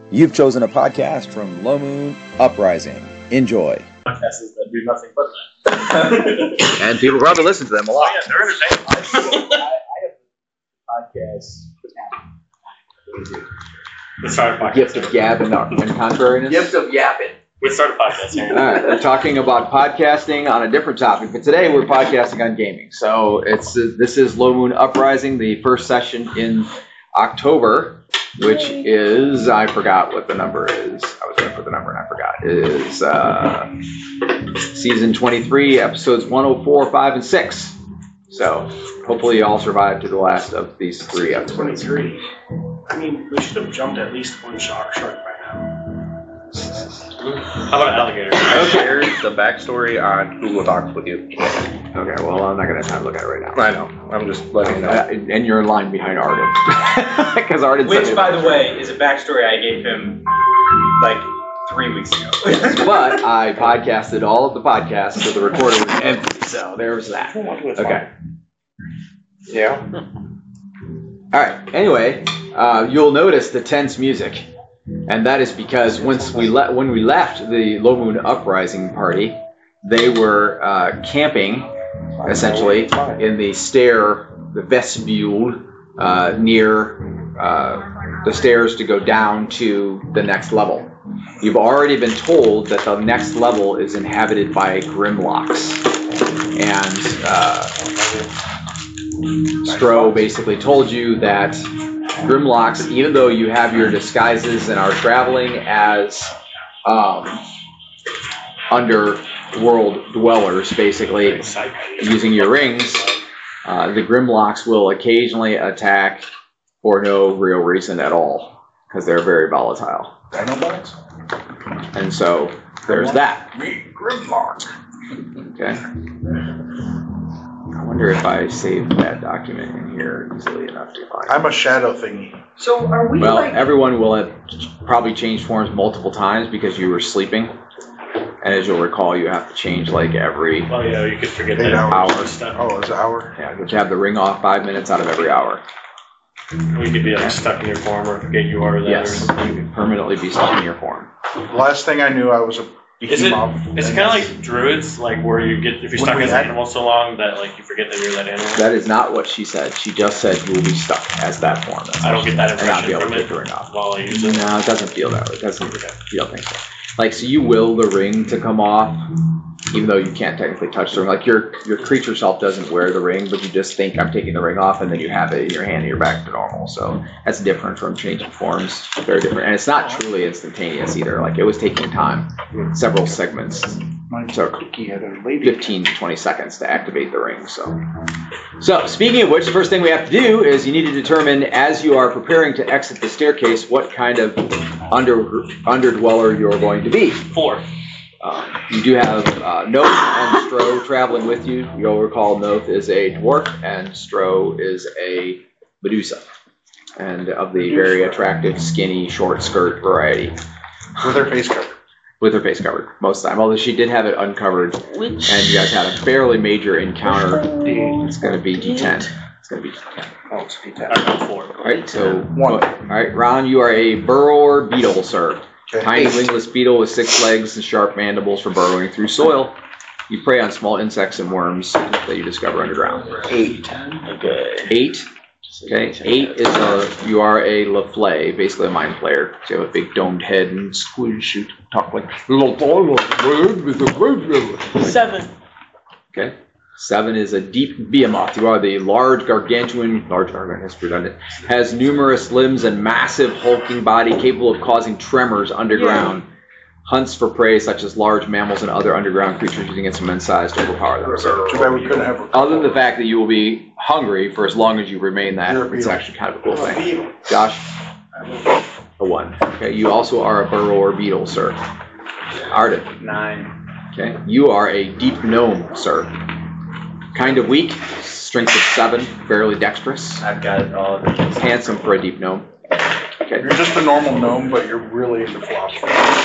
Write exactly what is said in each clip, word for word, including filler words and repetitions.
You've chosen a podcast from Low Moon Uprising. Enjoy. Podcasts that do nothing but that. And people probably listen to them a lot. Oh, yeah, they're entertaining. I, I have podcasts. Let's start a podcast. Gift of gab and, and contrariness. Gift of yapping. Let's start a podcast here. All right, we're talking about podcasting on a different topic, but today we're podcasting on gaming. So it's uh, this is Low Moon Uprising, the first session in October, which is, I forgot what the number is. I was going to put the number and I forgot. It is uh, season twenty-three, episodes one oh four, five, and six. So hopefully you all survived to the last of these three episodes. twenty-three. I mean, we should have jumped at least one shark shark by now. How about alligator? I shared the backstory on Google Docs with you. Okay, well, I'm not going to have time to look at it right now. I know. I'm just letting you know. Uh, and you're in line behind Arden. Because Arden said Which, it. by the way, is a backstory I gave him like three weeks ago. But I podcasted all of the podcasts, so the recorder was empty. So there was that. Okay. Yeah. All right. Anyway, uh, you'll notice the tense music, and that is because once we le- when we left the Low Moon Uprising party, they were uh, camping essentially in the stair, the vestibule uh, near uh, the stairs to go down to the next level. You've already been told that the next level is inhabited by Grimlocks, and uh, Stro basically told you that Grimlocks, even though you have your disguises and are traveling as um, underworld dwellers, basically using your rings, uh, the Grimlocks will occasionally attack for no real reason at all, because they're very volatile. Dinobots? And so there's that. Me, Grimlock. Okay. I wonder if I saved that document in here easily enough to find. I'm a shadow thingy. So are we Well, like... everyone will have probably changed forms multiple times because you were sleeping. And as you'll recall, you have to change like every Oh, yeah, you could forget Eight that. hours. hour. Stuff. Oh, it's an hour? Yeah, you have the ring off five minutes out of every hour. Or you could be like stuck in your form or forget you are that Yes, or something. you can permanently be stuck in your form. Last thing I knew, I was a Is it, behemoth. is it kind of like druids, like where you get, if you're When stuck we as an had- animal so long that like you forget that you're that animal? That is not what she said. She just said you will be stuck as that form. I don't get that And not be impression able from to take it the ring off. while I use it. No, it doesn't feel that way. It doesn't. You don't think so? Like, so you will the ring to come off, even though you can't technically touch the ring. Like your your creature self doesn't wear the ring, but you just think I'm taking the ring off, and then you have it in your hand and you're back to normal. So that's different from changing forms. Very different, and it's not truly instantaneous either. Like it was taking time, several segments. My So cookie had a lady. fifteen to twenty seconds to activate the ring. So, so speaking of which, the first thing we have to do is you need to determine, as you are preparing to exit the staircase, what kind of under underdweller you're going to be. Four. Um, you do have uh, Noth and Stro traveling with you. You'll recall Noth is a dwarf and Stro is a Medusa, and of the very attractive, skinny, short skirt variety. With her face covered. With her face covered most of the time, although she did have it uncovered, and you guys had a fairly major encounter. It's going to be D ten. It's going to be D ten. Oh, it's D ten. I got four. All right, so One. All right, Ron, you are a burrower beetle, sir. Okay. Tiny Eight. wingless beetle with six legs and sharp mandibles for burrowing through soil. You prey on small insects and worms that you discover underground. Eight. Okay. Eight. Okay, eight is a, you are a LaFlay, basically a mind player. So you have a big domed head and squid shoot, talk like little Seven. Okay. Seven is a deep behemoth. You are the large gargantuan, large gargantuan, that's redundant, has numerous limbs and massive hulking body capable of causing tremors underground. Hunts for prey such as large mammals and other underground creatures using its immense size to overpower them. So, Too bad we couldn't have a... other than the fact that you will be hungry for as long as you remain that, You're a it's beetle. actually kind of a cool thing. Josh? A one. Okay, you also are a burrower beetle, sir. Arden? Nine. Okay, you are a deep gnome, sir. Kind of weak, strength of seven, fairly dexterous, I've got it all. handsome for a deep gnome. Okay, You're just a normal gnome, but you're really into philosophy.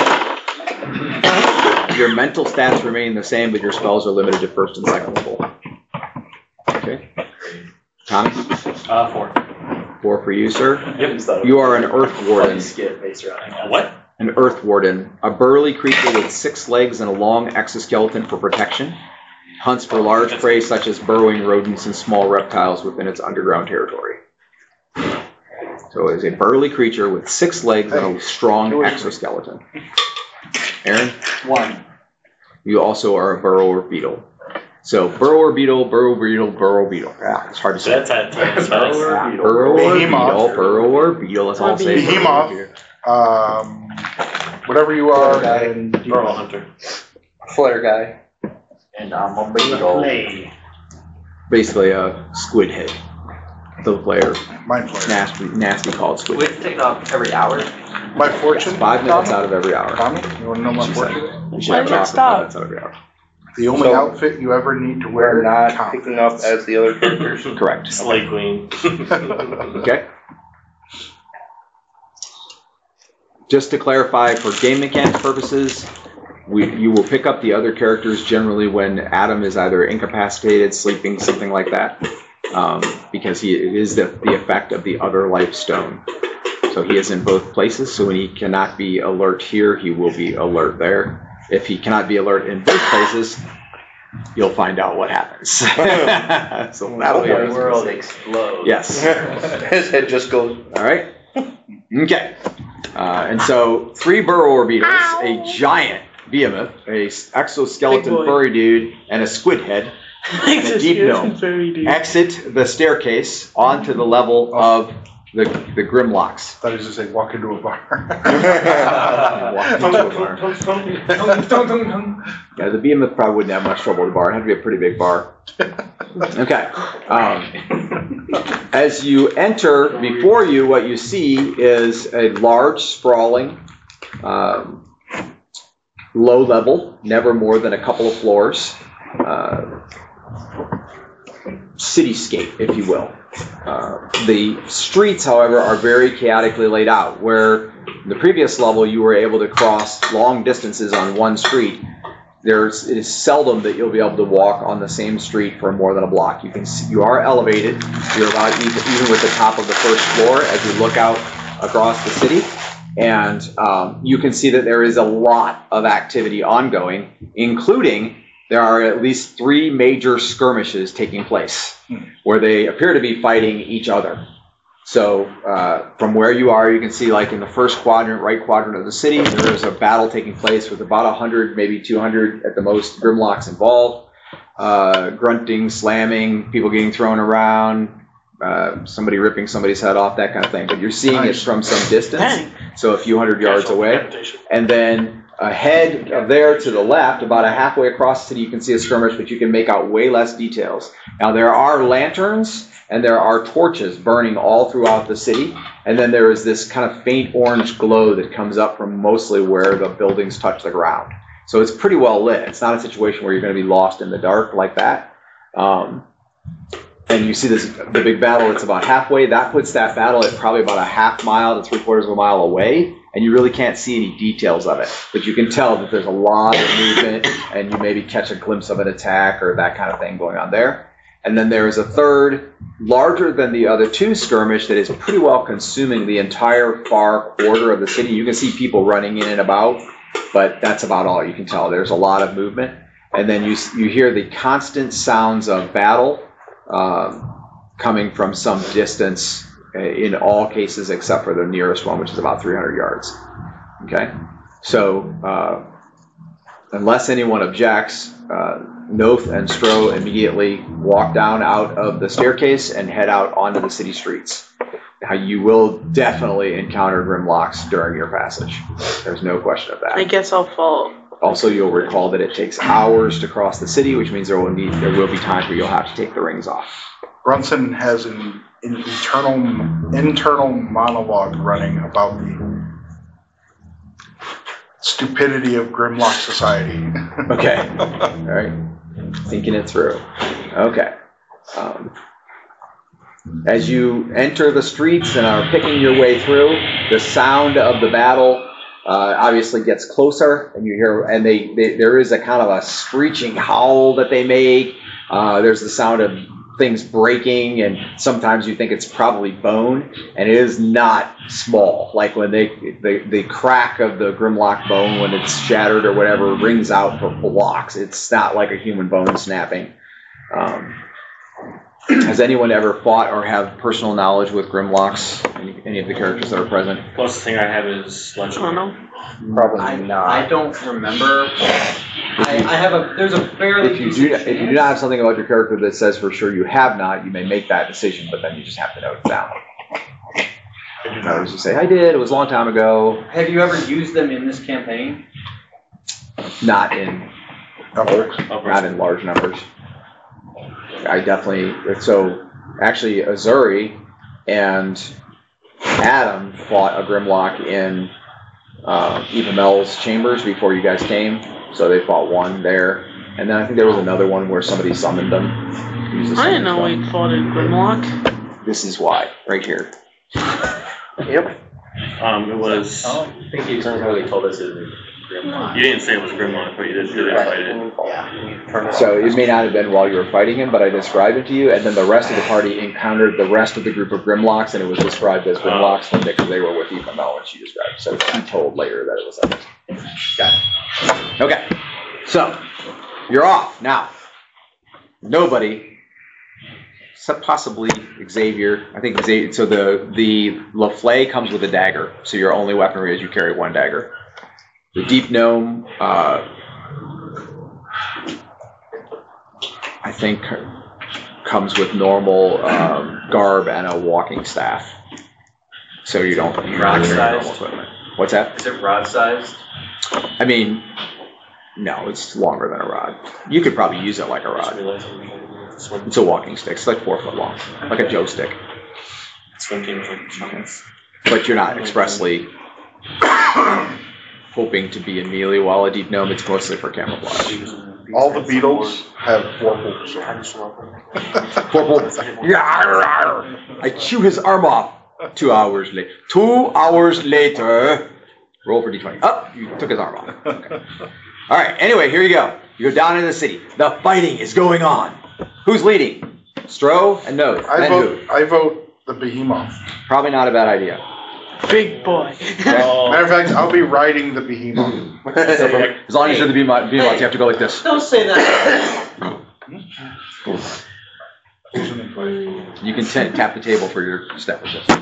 your mental stats remain the same, but your spells are limited to first and second level. Okay, Tommy? Uh, four. Four for you, sir. Yep. You are an Earth Warden. Skit based around What? An Earth Warden, a burly creature with six legs and a long exoskeleton for protection. Hunts for large prey such as burrowing rodents and small reptiles within its underground territory. So it is a burly creature with six legs and a strong exoskeleton. Aaron? One. You also are a burrower beetle. So burrower beetle, burrower beetle, burrow beetle. Yeah, it's hard to So say. that's how it's Burrower beetle. Burrower Behemoth. beetle, burrower beetle. That's all I'll say. Behemoth. Um, whatever you are, and Burrow hunter. Flare guy. And I'm a beetle. Play. Basically a squid head. The player, mind flayer. nasty, nasty called squid We head. have to take it off every hour. My fortune. Five minutes Tommy? out of every hour. Tommy, you want to know my She fortune? said. You should Why have did it it off for stop? five minutes out of every hour. The only So- outfit you ever need to wear We're not counts. picking up as the other characters. Correct. Slay Queen. Okay. Just to clarify, for game mechanics purposes, we, you will pick up the other characters generally when Adam is either incapacitated, sleeping, something like that, um, because he it is the, the effect of the other life stone. So he is in both places, so when he cannot be alert here, he will be alert there. If he cannot be alert in both places, you'll find out what happens. So that'll be The our world explodes. Yes. His head just goes. All right. Okay. Uh, and so three burrower beetles, a giant behemoth, a s- exoskeleton Big boy. furry dude, and a squid head Makes a us deep feel gnome. very deep. exit the staircase onto the level of the the Grimlocks. That is to say, walk into a bar. Walk into a bar. Yeah, the behemoth probably wouldn't have much trouble at the bar. It'd have to be a pretty big bar. Okay. Um, as you enter, before you, what you see is a large, sprawling, um, low level, never more than a couple of floors, uh, cityscape, if you will. Uh, the streets, however, are very chaotically laid out. Where in the previous level you were able to cross long distances on one street, there's it is seldom that you'll be able to walk on the same street for more than a block. You can see, you are elevated. You're about even, even with the top of the first floor as you look out across the city, and um, you can see that there is a lot of activity ongoing, including there are at least three major skirmishes taking place where they appear to be fighting each other. So uh, from where you are, you can see like in the first quadrant, right quadrant of the city, there is a battle taking place with about one hundred, maybe two hundred at the most Grimlocks involved. Uh, grunting, slamming, people getting thrown around, uh, somebody ripping somebody's head off, that kind of thing. But you're seeing Nice. it from some distance, Dang. so a few hundred yards Casual away. decapitation. And then ahead of there to the left, about a halfway across the city, you can see a skirmish, but you can make out way less details. Now, there are lanterns and there are torches burning all throughout the city. And then there is this kind of faint orange glow that comes up from mostly where the buildings touch the ground. So it's pretty well lit. It's not a situation where you're going to be lost in the dark like that. Um, and you see this the big battle. It's about halfway. That puts that battle at probably about a half mile to three quarters of a mile away. And you really can't see any details of it. But you can tell that there's a lot of movement, and you maybe catch a glimpse of an attack or that kind of thing going on there. And then there is a third, larger than the other two skirmish that is pretty well consuming the entire far quarter of the city. You can see people running in and about, but that's about all you can tell. There's a lot of movement. And then you you hear the constant sounds of battle um, coming from some distance, in all cases except for the nearest one, which is about three hundred yards. Okay? So, uh, unless anyone objects, uh, Noth and Stro immediately walk down out of the staircase and head out onto the city streets. Now, you will definitely encounter Grimlocks during your passage. There's no question of that. I guess I'll follow. Also, you'll recall that it takes hours to cross the city, which means there will need there will be times where you'll have to take the rings off. Brunson has an, an internal internal monologue running about the stupidity of Grimlock society. Okay. All right. Thinking it through. Okay. Um, as you enter the streets and are picking your way through, the sound of the battle uh, obviously gets closer, and you hear, and they, they there is a kind of a screeching howl that they make. Uh, there's the sound of things breaking, and sometimes you think it's probably bone, and it is not small. Like when they the, the crack of the Grimlock bone when it's shattered or whatever rings out for blocks. It's not like a human bone snapping. Um, has anyone ever fought or have personal knowledge with Grimlocks? Any, any of the characters that are present? Closest thing I have is I don't Legend. know. Probably I, not. I don't remember. I, I have a, there's a fairly If you decent do, if you do not have something about your character that says for sure you have not, you may make that decision, but then you just have to note it down. I do I not. was just say, I did. It was a long time ago. Have you ever used them in this campaign? Not in Okay. not in large numbers. I definitely, so actually Azuri and Adam fought a Grimlock in uh, Eva Mel's chambers before you guys came, so they fought one there, and then I think there was another one where somebody summoned them. Used the I didn't summon know spell. we fought in Grimlock. This is why, right here. Yep. Um, it was. I don't think you really told us it was Grimlock. You didn't say it was Grimlock, but you did, did fight it. Yeah. So it may not have been while you were fighting him, but I described it to you, and then the rest of the party encountered the rest of the group of Grimlocks, and it was described as Grimlocks because they were with Eva Mel, and she described it. So he told later that it was others. Got it. Okay. So, you're off. Now, nobody, except possibly Xavier, I think Xavier, so the, the LaFlay comes with a dagger, so your only weaponry is you carry one dagger. The Deep Gnome, uh, I think, comes with normal um, garb and a walking staff. So you don't you don't Rod carry normal sized? equipment. What's that? Is it rod sized? I mean, no, it's longer than a rod. You could probably use it like a rod. Swim, It's a walking stick. It's like four foot long, like a Joe stick. swim team was like champions. But you're not expressly hoping to be in melee while a Deep Gnome. It's mostly for camouflage. All the beetles have four swords. Corporal, Yarr! I chew his arm off. Two hours later. Two hours later. Roll for d twenty. Oh, you took his arm off. Okay. All right. Anyway, here you go. You go down into the city. The fighting is going on. Who's leading? Stro and Node. I and vote. who? I vote the behemoth. Probably not a bad idea. Big boy. Matter of fact, I'll be riding the behemoth. As long as you're the behemoth, behemoth, you have to go like this. Don't say that. You can t- tap the table for your step with this.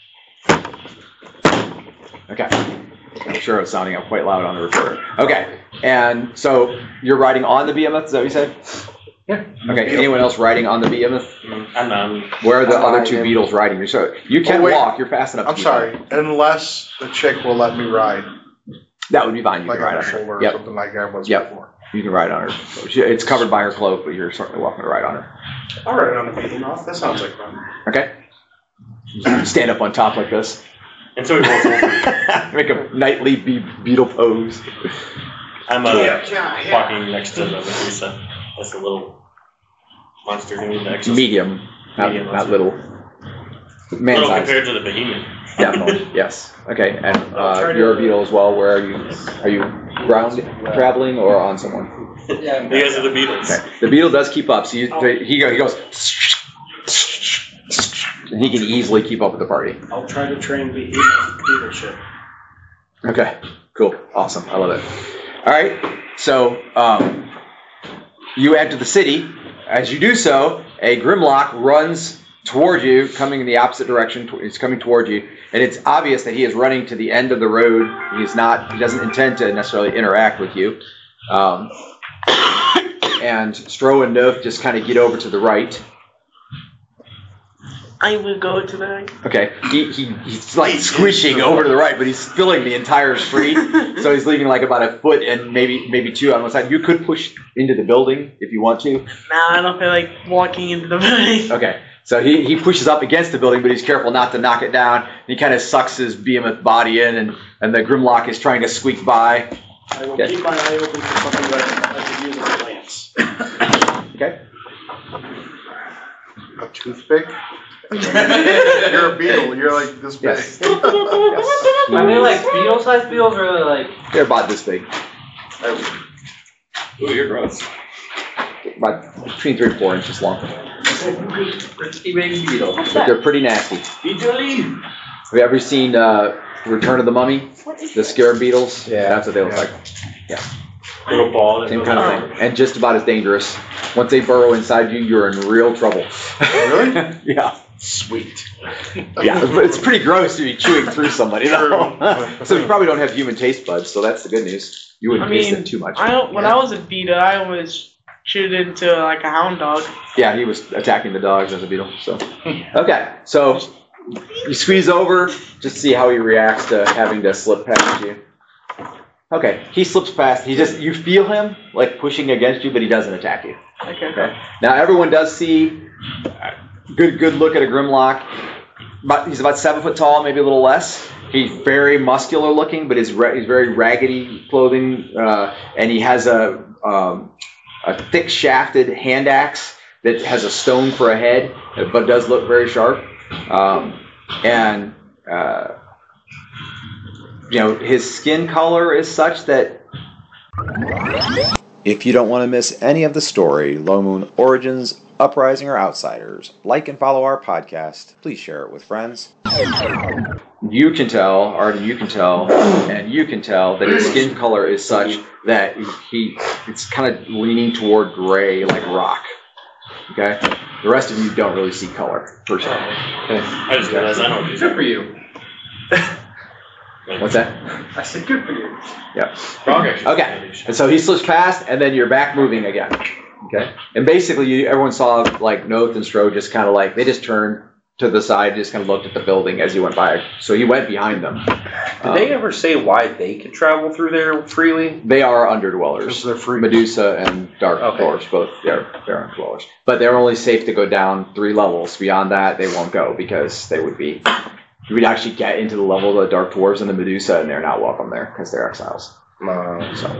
Okay. I'm sure it's sounding out quite loud on the recorder. Okay. And so you're riding on the behemoth, is that what you said? Yeah. Okay. Anyone else riding on the behemoth? I'm not. Where are the I'm other riding two him. beetles riding you? So you can Oh, wait. walk. You're fast enough. I'm to do sorry, unless the chick will let me ride, That. that would be fine. You like can on ride her on her. shoulder or Yep. something like I was Yep. before. You can ride on her. So she- It's covered by her cloak, but you're certainly welcome to ride on her. All right, on the behemoth. That sounds like fun. Okay. You stand up on top like this. And so he rolls over. Make a nightly be- beetle pose. I'm uh, Yeah, yeah, yeah. walking next to the Medusa. That's the little monster who needs extra. Medium, not, Medium, not that's little. Man Little size. compared to the behemoth. Definitely, yes. Okay, and I'll try uh, to- you're a beetle as well. Where are you? Are you ground traveling or on someone? Yeah. You guys are the Beatles. Okay. The beetle does keep up. So you, he, go, he goes, and he can easily keep up with the party. I'll try to train behemoth leadership. Okay, cool, awesome, I love it. All right, so um, you enter the city. As you do so, a Grimlock runs toward you, coming in the opposite direction. He's coming toward you, and it's obvious that he is running to the end of the road. He's not. He doesn't intend to necessarily interact with you. Um, and Stro and Nov just kind of get over to the right. I will go to the. Okay, he, he he's like squishing over to the right, but he's filling the entire street. So he's leaving like about a foot and maybe maybe two on one side. You could push into the building if you want to. Nah, I don't feel like walking into the building. Okay, so he, he pushes up against the building, but he's careful not to knock it down. He kind of sucks his behemoth body in, and, and the Grimlock is trying to squeak by. I will Okay. keep my eye open for something that I could use as a lance. Okay. A toothpick? You're a beetle. You're like this big. Yes. yes. Are they like beetle-sized beetles, or are they like? They're about this big, Ooh, you're gross. about between three and four inches long. Pretty baby beetle. What's But that? they're pretty nasty. Beetle. Have you ever seen uh, Return of the Mummy? The scarab beetles? Yeah. That's what they look Yeah. like. Little ball. that Same goes kind of around. thing. And just about as dangerous. Once they burrow inside you, you're in real trouble. Really? Yeah. Sweet. Yeah. But it's pretty gross to be chewing through somebody, though. So you probably don't have human taste buds, so that's the good news. You wouldn't I taste mean, it too much. I don't, when I was a beta, I always chewed into like a hound dog. Yeah, he was attacking the dogs as a beetle. So, okay. So you squeeze over, just see how he reacts to having to slip past you. Okay, he slips past. He just you feel him like pushing against you, but he doesn't attack you. Okay. Okay. Now everyone does see a good good look at a Grimlock. But he's about seven foot tall, maybe a little less. He's very muscular looking, but he's ra- he's very raggedy clothing, uh, and he has a um, a thick shafted hand axe that has a stone for a head, but does look very sharp. Um, and uh, you know, his skin color is such that If you don't want to miss any of the story, Low Moon Origins, Uprising, or Outsiders, like and follow our podcast. Please share it with friends. you can tell, Arden, you can tell, and you can tell that his skin color is such that he it's kind of leaning toward gray, like rock. Okay, the rest of you don't really see color per se. Okay. I just realized I don't do Good for you. What's that? I said good for you. Yeah. Frog action. Okay. And so he slips past, and then you're back moving again. Okay. And basically, you, everyone saw like Noth and Stro just kind of like they just turned to the side, just kind of looked at the building as he went by. So he went behind them. Did they ever say why they could travel through there freely? They are underdwellers. Because they're free. Medusa and Dark Okay. Dwarfs, both they're they're underdwellers. But they're only safe to go down three levels. Beyond that, they won't go because they would be. You would actually get into the level of the Dark Dwarves and the Medusa, and they're not welcome there because they're exiles. Uh, So,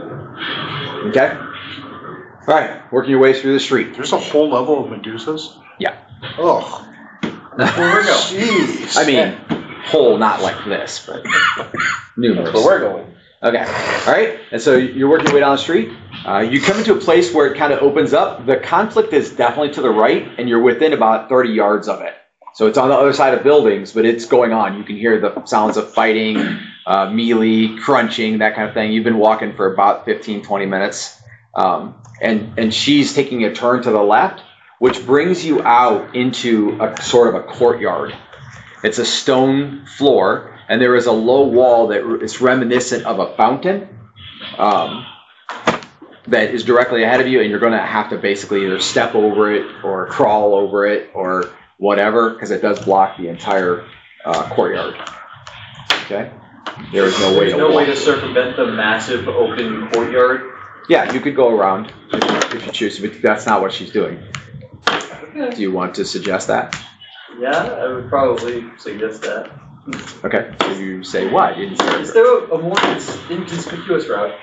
okay. All right, working your way through the street. There's a whole level of Medusas? Yeah. Oh. Where we go? Jeez. I mean, whole, not like this, but numerous. but we're going. Okay. All right. And so you're working your way down the street. Uh, you come into a place where it kind of opens up. The conflict is definitely to the right, and you're within about thirty yards of it. So it's on the other side of buildings, but it's going on. You can hear the sounds of fighting, uh, melee, crunching, that kind of thing. You've been walking for about fifteen, twenty minutes. Um, and, and she's taking a turn to the left, which brings you out into a sort of a courtyard. It's a stone floor, and there is a low wall that is reminiscent of a fountain um, that is directly ahead of you, and you're going to have to basically either step over it or crawl over it or whatever, because it does block the entire uh, courtyard. Okay? There is no way There's to no walk way to it. circumvent the massive open courtyard. Yeah, you could go around if, if you choose, but that's not what she's doing. Do you want to suggest that? Yeah, I would probably suggest that. Okay, so you say what? You didn't say Is there a, a more cons- inconspicuous route?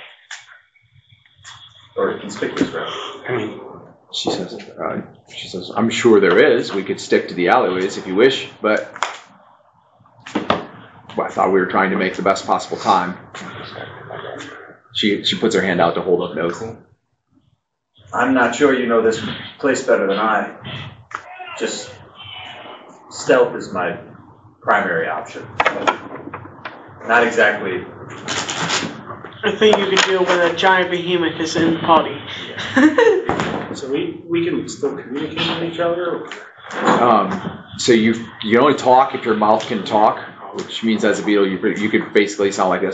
Or a conspicuous route? I mean, She says, uh, she says, I'm sure there is. We could stick to the alleyways if you wish, but well, I thought we were trying to make the best possible time. She she puts her hand out to hold up notes. I'm not sure you know this place better than I. Just stealth is my primary option. Not exactly. I think you can deal with a giant behemoth is in the party. So we, we can still communicate with each other? Um, so you you can only talk if your mouth can talk, which means as a beetle you you could basically sound like this.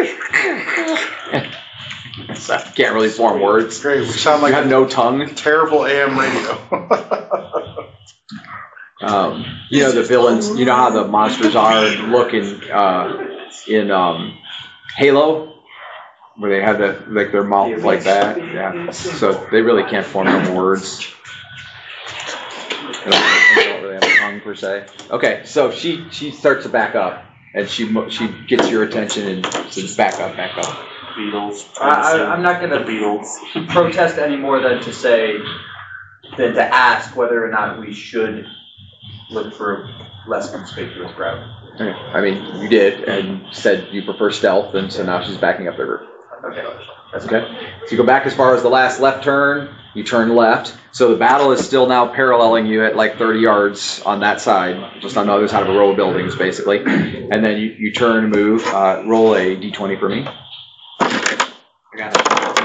So, can't really form words. Great. We sound You like have no tongue. terrible A M radio. Um, you know the villains. You know how the monsters are look in uh, in um, Halo, where they have that like their mouth like that. Yeah. So they really can't form no words. They don't, they don't really have a tongue per se. Okay, so she she starts to back up, and she mo- she gets your attention and says, "Back up, back up." Beatles. I, I, I'm not The gonna Beatles. protest any more than to say, than to ask whether or not we should look for a less conspicuous route. Okay. I mean, you did, and said you prefer stealth, and so now she's backing up the group. Okay. That's Okay. So you go back as far as the last left turn, You turn left. So the battle is still now paralleling you at like thirty yards on that side, just on the other side of a row of buildings, basically. And then you, you turn and move. Uh, roll a d twenty for me. I got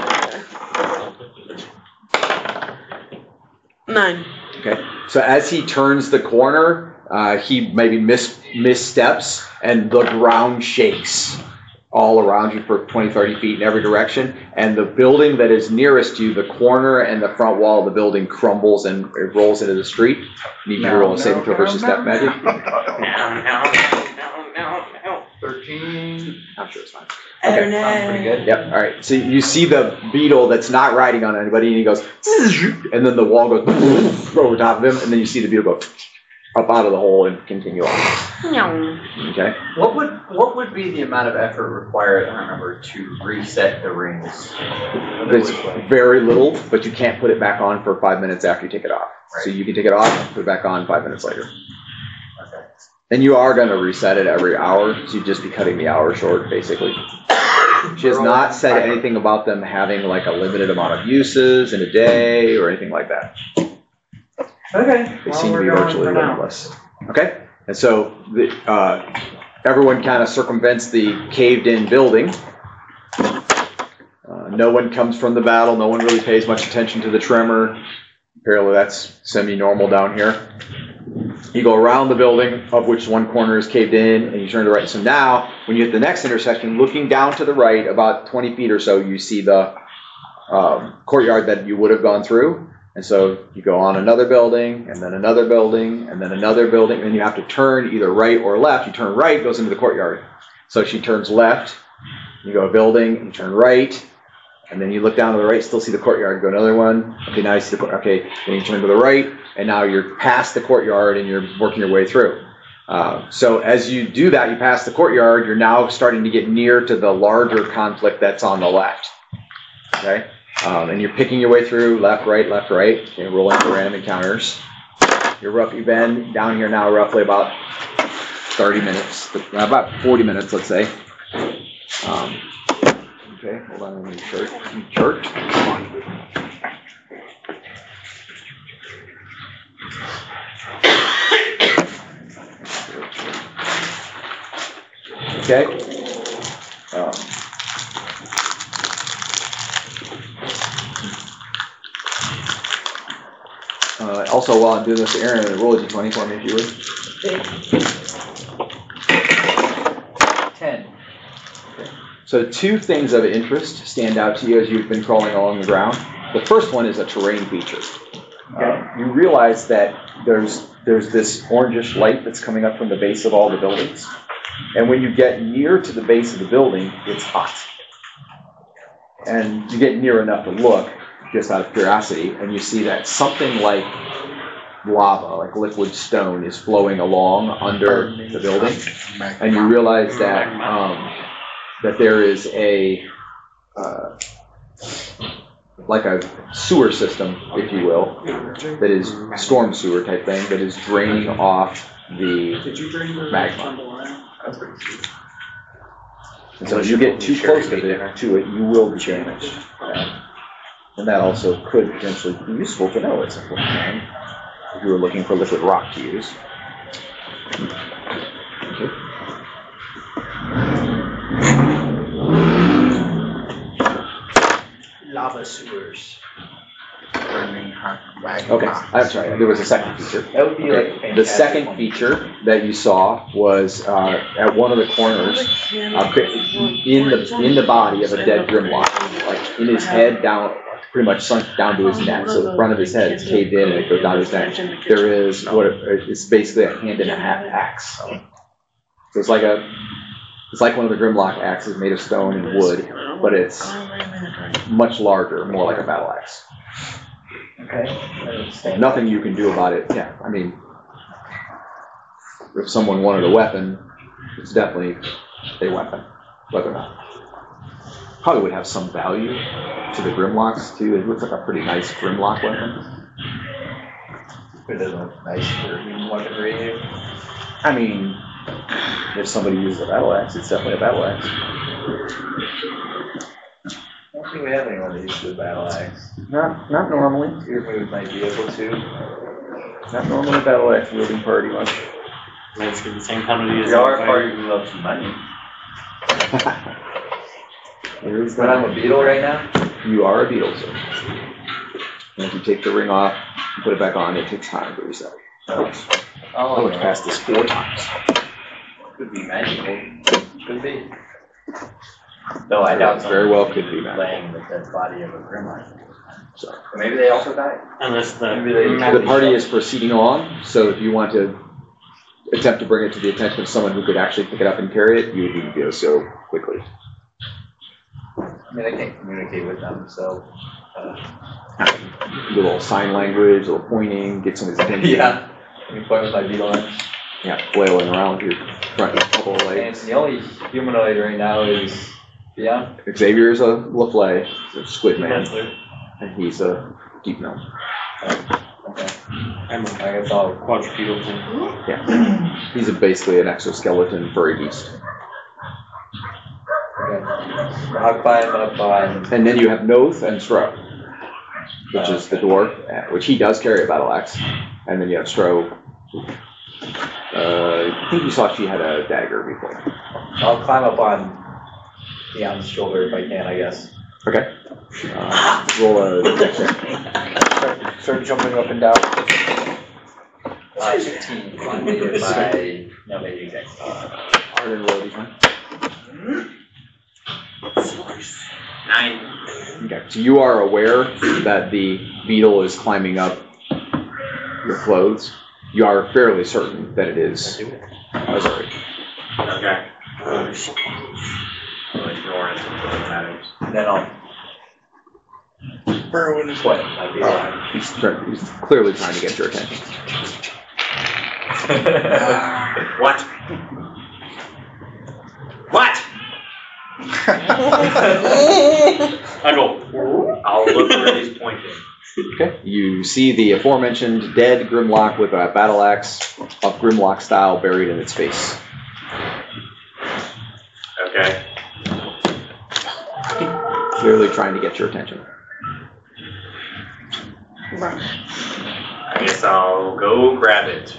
it. Nine. Okay. So as he turns the corner, uh, he maybe mis missteps, and the ground shakes all around you for twenty, thirty feet in every direction. And the building that is nearest you, the corner and the front wall of the building crumbles and it rolls into the street. You need to roll a saving throw versus step magic. No, no, no, no, no. Thirteen. I'm sure it's fine. Okay. Sounds pretty good. Yep. All right. So you see the beetle that's not riding on anybody, and he goes, and then the wall goes over top of him, and then you see the beetle go up out of the hole and continue on. Okay. What would what would be the amount of effort required, I don't remember, to reset the rings? It's very little, but you can't put it back on for five minutes after you take it off. Right. So you can take it off and put it back on five minutes later. Okay. And you are going to reset it every hour, so you'd just be cutting the hour short, basically. She has not said anything about them having like a limited amount of uses in a day or anything like that. Okay. They seem to be virtually limitless. Okay? And so the, uh, everyone kind of circumvents the caved-in building. Uh, no one comes from the battle. No one really pays much attention to the tremor. Apparently that's semi-normal down here. You go around the building, of which one corner is caved in, and you turn to the right. So now, when you hit the next intersection, looking down to the right, about twenty feet or so, you see the um, courtyard that you would have gone through. And so you go on another building, and then another building, and then another building, and then you have to turn either right or left. You turn right, goes into the courtyard. So she turns left, you go a building, and you turn right, and then you look down to the right, still see the courtyard, go another one. Okay, now you see the courtyard. Okay, then you turn to the right, and now you're past the courtyard, and you're working your way through. Uh, so as you do that, you pass the courtyard, you're now starting to get near to the larger conflict that's on the left. Okay? Um, and you're picking your way through left, right, left, right. Okay, rolling for random encounters. You're rough, you've been down here now roughly about thirty minutes, about forty minutes, let's say. Um, okay, hold on, let me chart. You chart. Come on. Okay. Um, uh, also, while I'm doing this, Aaron, roll a d twenty for me if you would. Ten. Okay. So two things of interest stand out to you as you've been crawling along the ground. The first one is a terrain feature. Okay. You realize that there's there's this orangish light that's coming up from the base of all the buildings. And when you get near to the base of the building, it's hot. And you get near enough to look, just out of curiosity, and you see that something like lava, like liquid stone, is flowing along under the building. And you realize that um, that there is a uh, like a sewer system, if you will, that is storm sewer type thing, that is draining off the magma. And so if you get too close to it, to it, you will be damaged. Uh, and that also could potentially be useful to know at some point in time if you were looking for liquid rock to use. Okay. Lava sewers. Okay, I'm sorry, there was a second feature. That would be Okay. like a The fantastic second one. feature that you saw was uh, at one of the corners, uh, in the in the body of a dead Grimlock, like in his head down, pretty much sunk down to his neck. So the front of his head is caved in and it goes down to his neck. There is what it, it's basically a hand and a half axe. So it's like a it's like one of the Grimlock axes made of stone and wood, but it's much larger, more like a battle axe. Okay. Nothing you can do about it. Yeah, I mean, if someone wanted a weapon, it's definitely a weapon, whether or not. Probably would have some value to the Grimlocks too. It looks like a pretty nice Grimlock weapon. It doesn't look nice for human weaponry. I mean, if somebody uses a battle axe, it's definitely a battle axe. I don't think we have anyone that uses a battle axe. Not not normally. Your move might be able to. Not normally battle axe wielding party much. Let's get the same penalty as We are a the party who loves money. There's But I'm a beetle right now? You are a beetle, sir. And if you take the ring off and put it back on, it takes time to reset. Oh. I went past this four times. Could be magical. Could be. No, I doubt so. Very well could be magical. Laying the dead body of a gremlin. So, Maybe they also died. Unless the Maybe they- the party is proceeding along, so if you want to attempt to bring it to the attention of someone who could actually pick it up and carry it, you would need to do so quickly. I mean, I can't communicate with them, so. Uh, Little sign language, little pointing, get somebody's attention. yeah. Let me point with my beetle lens. Yeah, flailing around your front couple of And legs. the only humanoid right now is Beyond. Xavier's a Laflay, he's a squid man, Pencil. and he's a deep gnome. Okay. I'm a I guess I'll. quadrupedal thing. Yeah, he's a, basically an exoskeleton furry beast. Okay. I'll climb up on. And then you have Noth and Stro, which is the dwarf, uh, which he does carry a battle axe. And then you have Stro. Uh, I think you saw she had a dagger before. I'll climb up on Beyond's shoulder if I can, I guess. Okay. Uh, roll a dex check. Start, start jumping up and down. Uh, fifteen. Divided by. No, maybe dex. Arden, roll a d twenty. Nine. Okay. So you are aware that the beetle is climbing up your clothes. You are fairly certain that it is Azari. Okay. I'll ignore it until it matters. Then I'll. Burrow in his What? I'll be alive. He's, trying, he's clearly trying to get your attention. What? What? I go. I'll look where he's pointing. Okay. You see the aforementioned dead Grimlock with a battle axe of Grimlock style buried in its face. Okay. Clearly trying to get your attention. I guess I'll go grab it.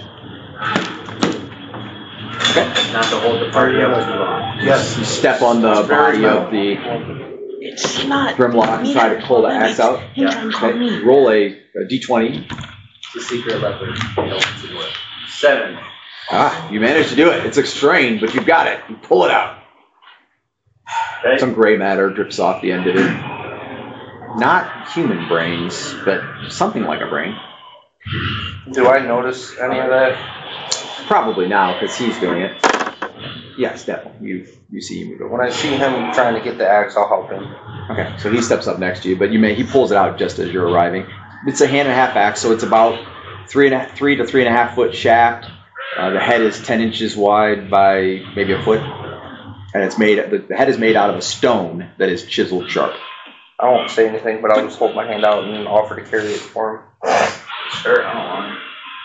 Okay. Not to hold the party up too long. Yes. You step on the body of the It's not. Grimlock and try to pull the axe out. Him trying to call Okay. me. Roll a, a d twenty. It's a secret weapon. Seven. Ah, you managed to do it. It's a strain, but you've got it. You pull it out. Okay. Some gray matter drips off the end of it. Not human brains, but something like a brain. Do I notice any of that? Probably now, because he's doing it. Yes, definitely. You you see him move over. When I see him trying to get the axe, I'll help him. Okay, so he steps up next to you, but you may he pulls it out just as you're arriving. It's a hand and a half axe, so it's about three and a, three to three and a half foot shaft. Uh, the head is ten inches wide by maybe a foot, and it's made. The, the head is made out of a stone that is chiseled sharp. I won't say anything, but I'll just hold my hand out and offer to carry it for him. Sure, I don't want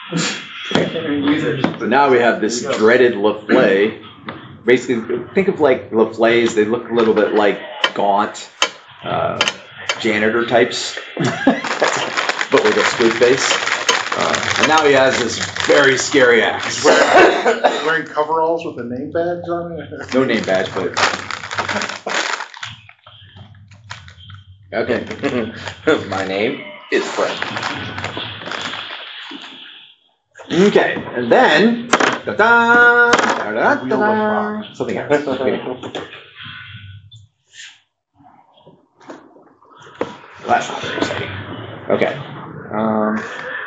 it. So now we have this dreaded Laflay. Basically, think of like Laflays. They look a little bit like gaunt uh, janitor types, but with a squid face. Uh, and now he has this very scary axe. Wearing, wearing coveralls with the name badge on it. No name badge, but okay. My name is Fred. Okay, and then da-da, da-da-da-da, something else. Well, that's not very exciting. Okay. Um,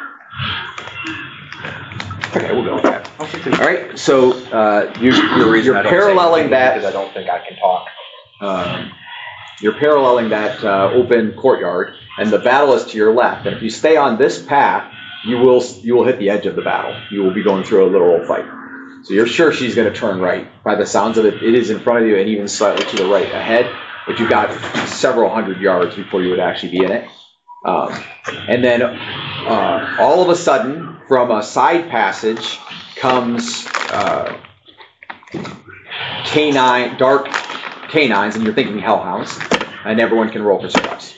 okay, we'll go with that. All right. So uh, you, you're, you're paralleling that. Because I don't think I can talk. Um, you're paralleling that uh, open courtyard, and the battle is to your left. And if you stay on this path, you will you will hit the edge of the battle. You will be going through a literal fight. So you're sure she's going to turn right. By the sounds of it, it is in front of you and even slightly to the right ahead. But you've got several hundred yards before you would actually be in it. Um, and then uh, all of a sudden, from a side passage comes uh, canine, dark canines, and you're thinking hellhounds. and everyone can roll for surprise.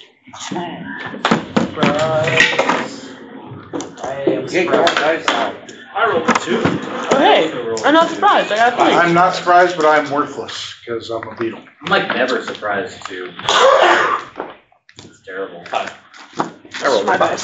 I rolled a two. Oh, hey, I'm not surprised. I got three. I'm not surprised, but I'm worthless because I'm a beetle. I'm like never surprised too. It's terrible. I rolled My a bad.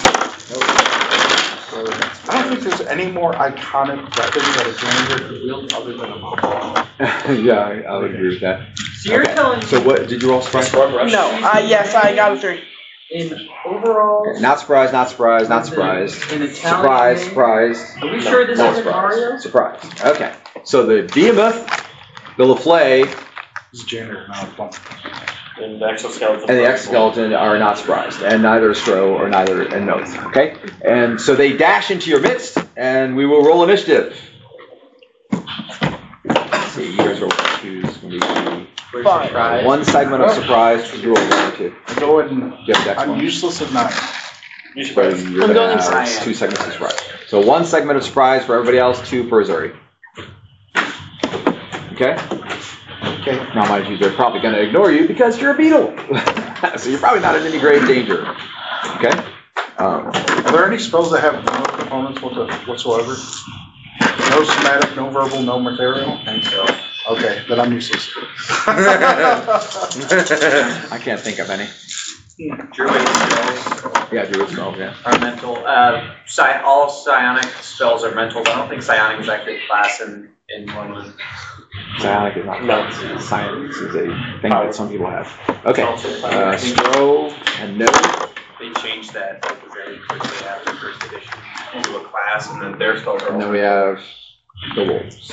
I don't think there's any more iconic weapon that a janitor could wield other than a mop. Yeah, I, I would agree with that. So you're telling me So what did you roll surprise? No, uh, yes, I got a three. in overall Okay, not surprised, not surprised, not surprised. in Italian Surprise, name? surprise. Are we sure this No isn't Mario? surprise. Surprise. Okay. So the Behemoth, the LaFleur, It's a janitor, not a plumber. And the exoskeleton. and the exoskeleton are not surprised, and neither is Stro or neither and Noth. Okay? And so they dash into your midst, and we will roll initiative. Let's see, you guys roll twos. One, two, three. Five. One segment of surprise, you roll one or two. I'm going, Do you have dex I'm one? useless at nine. You should So probably- you're I'm gonna going have cyan. two segments of surprise. So one segment of surprise for everybody else, two for Azuri. Okay? Okay. Now, mind you, they're probably going to ignore you because you're a beetle. So you're probably not in any grave danger. Okay? Um, Are there any spells that have no components whatsoever? No somatic, no verbal, no material? I think so. Okay, then I'm useless. I can't think of any. Druid spells Yeah, Druid spells, yeah. are mental. Uh, psi- all psionic spells are mental, but I don't think psionic is actually a class in in one. Psionic is not No. science is a thing that some people have. Okay. Uh, Stro and No. They changed that very quickly after first edition into a class, and then their spells are And then all. we have the wolves.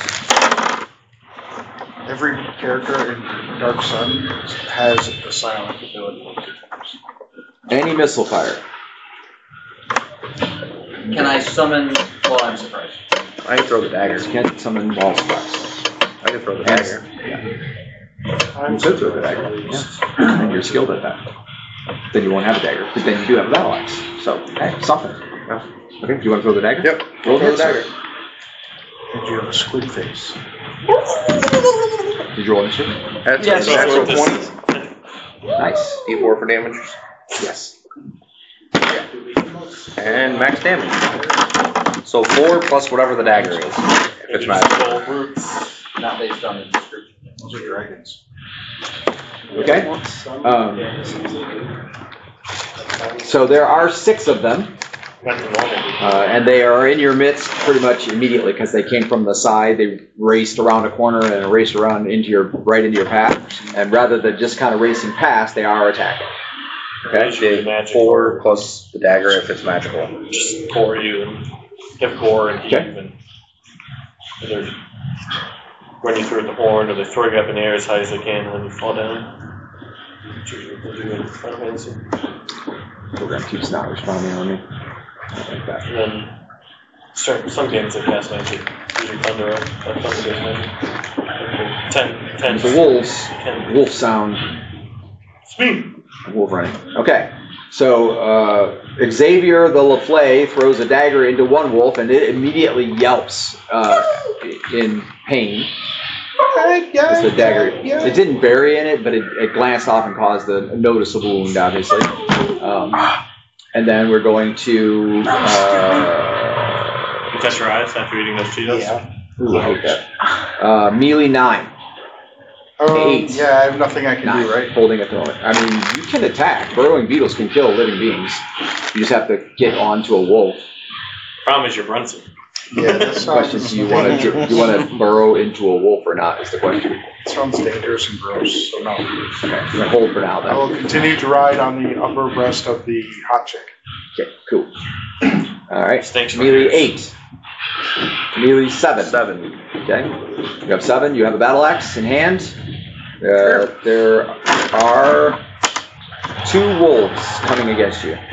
Every character in Dark Sun has a psionic ability. Any missile fire. Can I summon while I'm surprised? I can throw the dagger. You can't summon ball surprise. I can throw the dagger. I'm You could throw the dagger. Yeah. And you're skilled at that. Then you won't have a dagger, but then you do have a battle axe. So, hey, something. Okay, do you want to throw the dagger? Yep. Roll Throw the the dagger. And you have a squid face. Did you roll initiative? That's Yes. a natural This twenty. is- Nice. D four for damage. Yes. And max damage. So four plus whatever the dagger is. If it's magical. Gold roots. Not based on the description. Those are dragons. Okay. Um, so there are six of them, Not the normal. uh, and they are in your midst pretty much immediately because they came from the side. They raced around a corner and raced around into your right into your path. And rather than just kind of racing past, they are attacking. Okay. Usually magic Four plus the dagger if it's magical. just core you and have gore and heave Okay. and either run you through with the horn or they throw you up in the air as high as they can and then you fall down. That's usually what they do in Final Fantasy. Program keeps not responding on me. I like that. And then certain, some games they cast magic, usually thunder up, uh, thunder based magic. Okay. Ten, ten. The wolves, Ten. wolf sound, Speed! wolf running. Okay. So uh, Xavier the LaFleur throws a dagger into one wolf and it immediately yelps uh, in pain. As the dagger, it didn't bury in it, but it, it glanced off and caused a noticeable wound, obviously. Um, and then we're going to. Uh, You touch your eyes after eating those Cheetos? Yeah. ooh, I hate that. Uh, melee nine. Oh, Eight. yeah, I have nothing I can Nine. do, right? Holding at the moment. I mean, you can attack. Burrowing beetles can kill living beings. You just have to get onto a wolf. Problem is you're Brunson. Yeah, that The question sounds is, do you want to do you want to burrow into a wolf or not? Is the question. sounds dangerous and gross, so no. Okay, we're gonna hold for now I then. will continue to ride on the upper breast of the hot chick. Okay, cool. All right. Stinks Melee riders. eight. Melee seven. Seven. Okay. You have seven. You have a battle axe in hand. Uh, there are two wolves coming against you.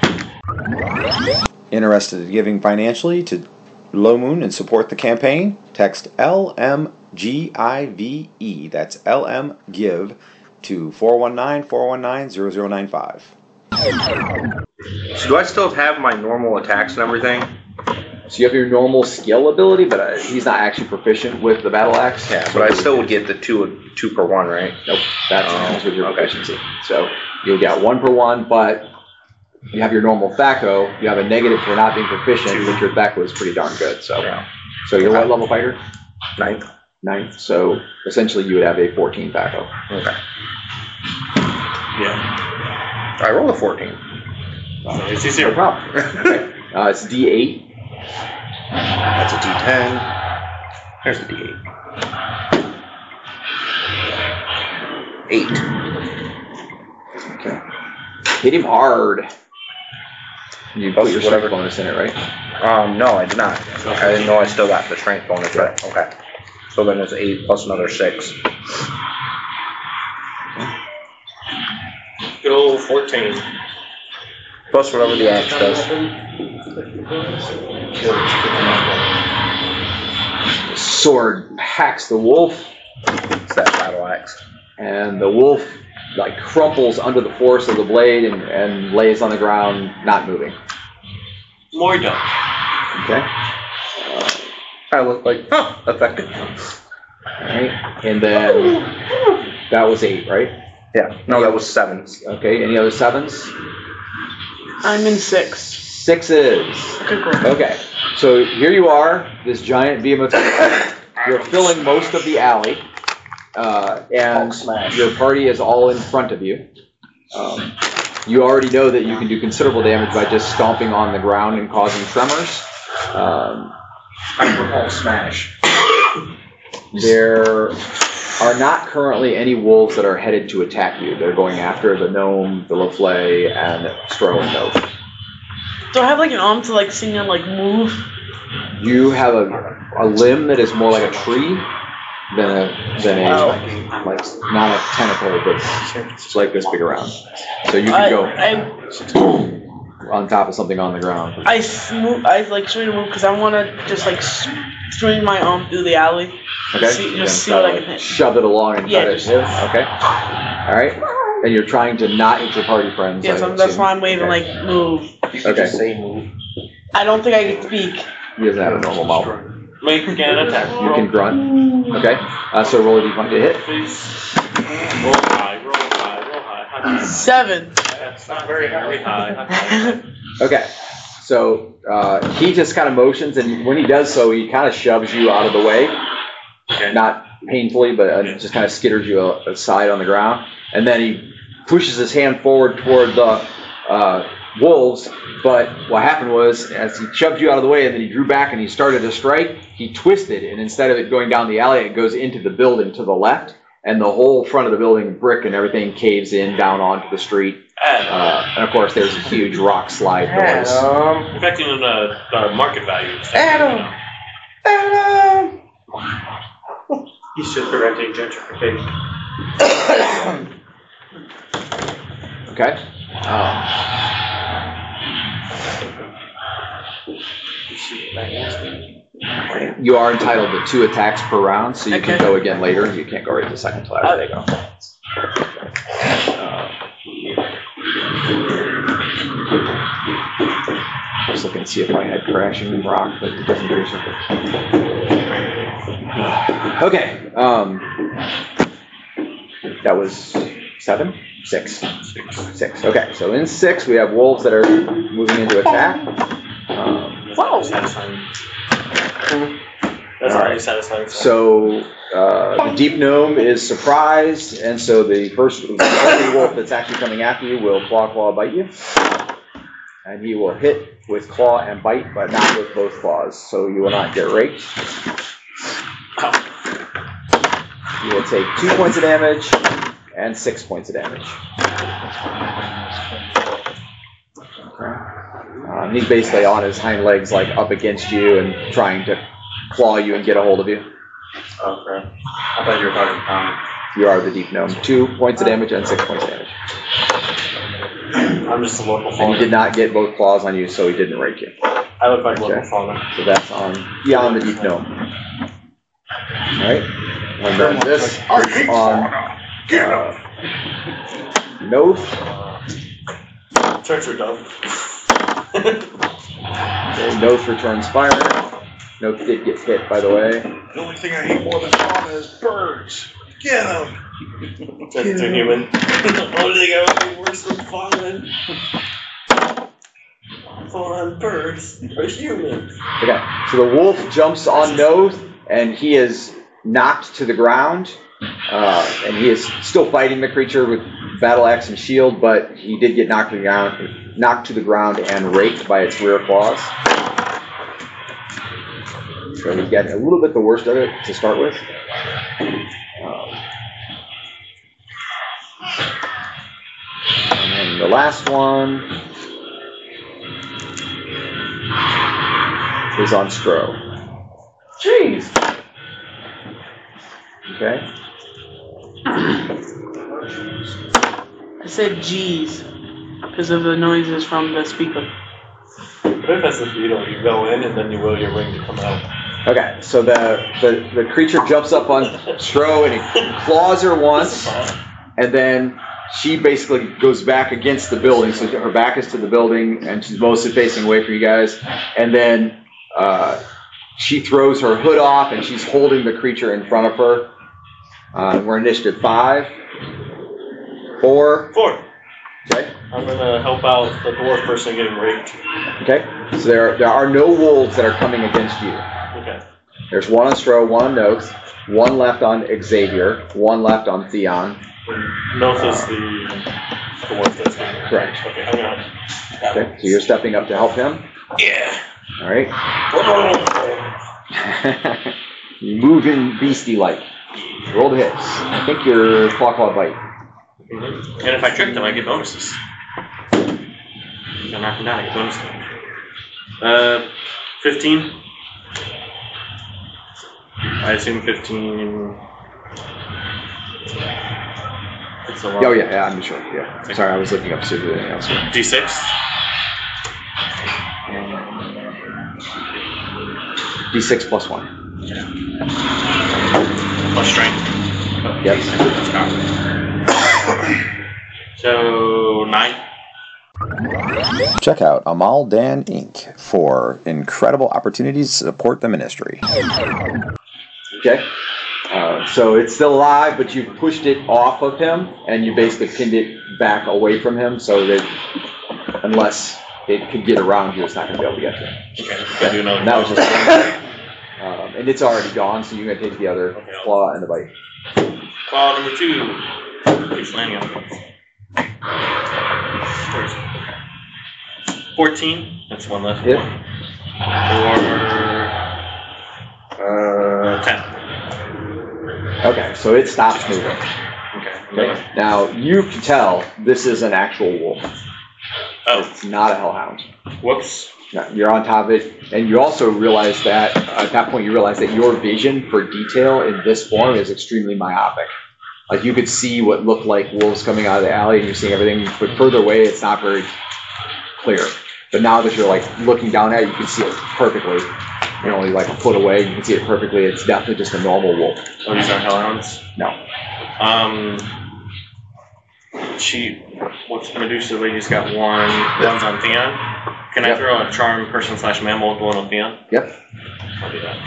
Interested in giving financially to Low Moon and support the campaign? Text L M G I V E, that's L M Give, to four one nine, four one nine, zero zero nine five. So do I still have my normal attacks and everything? So you have your normal skill ability, but uh, he's not actually proficient with the battle axe. Yeah, but I still would get the two two per one, right? Nope, that Oh, comes with your okay. proficiency. So you'll get one per one, but you have your normal T H A C O. You have a negative for not being proficient, but your T H A C O is pretty darn good. So, Yeah. so you're what level fighter? Ninth. Ninth. So essentially, you would have a fourteen T H A C O. Okay. Yeah. I rolled a fourteen. So it's No easier. problem. Okay. Uh, it's D eight. That's a D ten. There's a D eight. Eight. Okay. Hit him hard. You put Plus your strength whatever. bonus in it, right? Um, no, I did not. I didn't know I still got the strength bonus, but okay. So then it's eight plus another six. Good old fourteen. Plus whatever the axe does. The sword hacks the wolf, It's that battle axe. and the wolf like crumples under the force of the blade and, and lays on the ground, not moving. More done. Okay. I look like, huh, effective. All right. And then that was eight, right? Yeah, no, that was seven. Okay. Any other sevens? I'm in six. Sixes. Okay, great. Okay. So here you are, this giant behemoth. You're filling most of the alley, uh, and your party is all in front of you. Um, you already know that you can do considerable damage by just stomping on the ground and causing tremors. Um, All smash. there are not currently any wolves that are headed to attack you. They're going after the gnome, the Laflay, and Stro and Note. Do I have like an arm to like sing and like move? You have a, a limb that is more like a tree than a than a Oh. like not a tentacle, but it's like this big around. So you I, can go I, on top of something on the ground. I smooth. I like try to move because I want to just like s- swing my arm through the alley. Okay. See, You're just see gonna what I try can hit. to Shove it along and Yeah, try to just- hit. Okay. All right. And you're trying to not hit your party friends. Yes, I I'm, that's assume. why I'm waving Okay. like move. You can Okay. just say move. I don't think I can speak. He doesn't have a normal mouth. Make an attack. You can grunt. Okay. Uh, so roll a d twenty to hit. Please. Roll high, roll high, roll high. high. Seven. That's not very very high. high. Okay. So uh, he just kind of motions, and when he does so, he kind of shoves you out of the way. Okay. Not painfully, but uh, just kind of skitters you a- aside on the ground. And then he pushes his hand forward toward the uh, wolves. But what happened was, as he shoved you out of the way and then he drew back and he started to strike, he twisted. And instead of it going down the alley, it goes into the building to the left. And the whole front of the building, brick and everything, caves in down onto the street. Uh, and of course, there's a huge rock slide noise. Adam. Affecting the, the market value. Adam. Adam. He's just preventing gentrification. Okay. Um, you are entitled to two attacks per round, so you can Okay. go again later. You can't go right to second till after they go. Uh, just looking to see if I had crashing rock, but it doesn't do something. Okay. Um, that was seven? Six. Six. Six. Okay, so in six, we have wolves that are moving into attack. Um, That's not satisfying. That's Alright. already satisfying. so uh, the deep gnome is surprised, and so the first the only wolf that's actually coming after you will claw, claw, bite you. And he will hit with claw and bite, but not with both claws, so you will not get raked. You will take two points of damage and six points of damage. Okay. Um, he's basically on his hind legs, like up against you and trying to claw you and get a hold of you. Okay. I thought you were talking Tom. You are the deep gnome. Two points of damage and six points of damage. I'm just a local And he fauna. did not get both claws on you, so he didn't rake you. I look like Okay. local fauna. So that's on, yeah, on the deep gnome. Alright? And then this is on uh, Noth. Church or dove. Okay, Noth returns fire. Noth did get hit, by the way. The only thing I hate more than fauna is birds. Get them. That's too human. The only thing I would be worse than falling. Fallen birds are humans. Okay, so the wolf jumps on Noth, and he is knocked to the ground. Uh, and he is still fighting the creature with battle axe and shield, but he did get knocked to the ground, knocked to the ground and raked by its rear claws. So he's got a little bit the worst of it to start with. Um, and then the last one is on Stro. Jeez. Okay. I said G's because of the noises from the speaker. What if as a beetle, you go in and then you will your ring to come out? Okay, so the, the, the creature jumps up on Stro and it claws her once, and then she basically goes back against the building, so her back is to the building, and she's mostly facing away from you guys, and then uh, she throws her hood off, and she's holding the creature in front of her. Uh, we're initiative five. Four. Four. Okay. I'm gonna help out the dwarf person getting raped. Okay. So there, there are no wolves that are coming against you. Okay. There's one on Stro, one on Noth, one left on Xavier, one left on Theon. Noth is the dwarf that's getting raped. Correct. Okay, I'm gonna help. Okay. So you're stepping up to help him. Yeah. All right. You move in beastie-like. Roll the hits. I think your claw claw bite. Mm-hmm. And if I trick them, I get bonuses. If I knock them down, I get bonuses. Uh, fifteen. I assume fifteen. It's a lot. Oh yeah, yeah, I'm sure. Yeah. Sorry, I was looking up to see if there's anything else here. D six. D six plus one. Plus strength. Yes. So nine. Check out Amal Dan Incorporated for incredible opportunities to support the ministry. Okay. Uh, so it's still alive, but you pushed it off of him, and you basically pinned it back away from him, so that unless it could get around you, it's not going to be able to get to him. Okay. I do another. And that was just one. Um, and it's already gone, so you're going to take the other Okay. claw and the bite. Claw number two. Keeps landing on it. fourteen. That's one left. Hit. Or uh, ten. Okay, so it stops moving. Okay. Okay. Now, you can tell this is an actual wolf. Oh. It's not a hellhound. Whoops. No, you're on top of it, and you also realize that, at that point, you realize that your vision for detail in this form is extremely myopic. Like, you could see what looked like wolves coming out of the alley, and you're seeing everything, but further away, it's not very clear. But now that you're, like, looking down at it, you can see it perfectly. You're only, like, a foot away, you can see it perfectly. It's definitely just a normal wolf. Oh, these aren't hellhounds? No. Um, she, what's Medusa lady's got one, one's on Theon. Can Yep. I throw a charm person slash mammal with the one on Theon? Yep. I'll do that.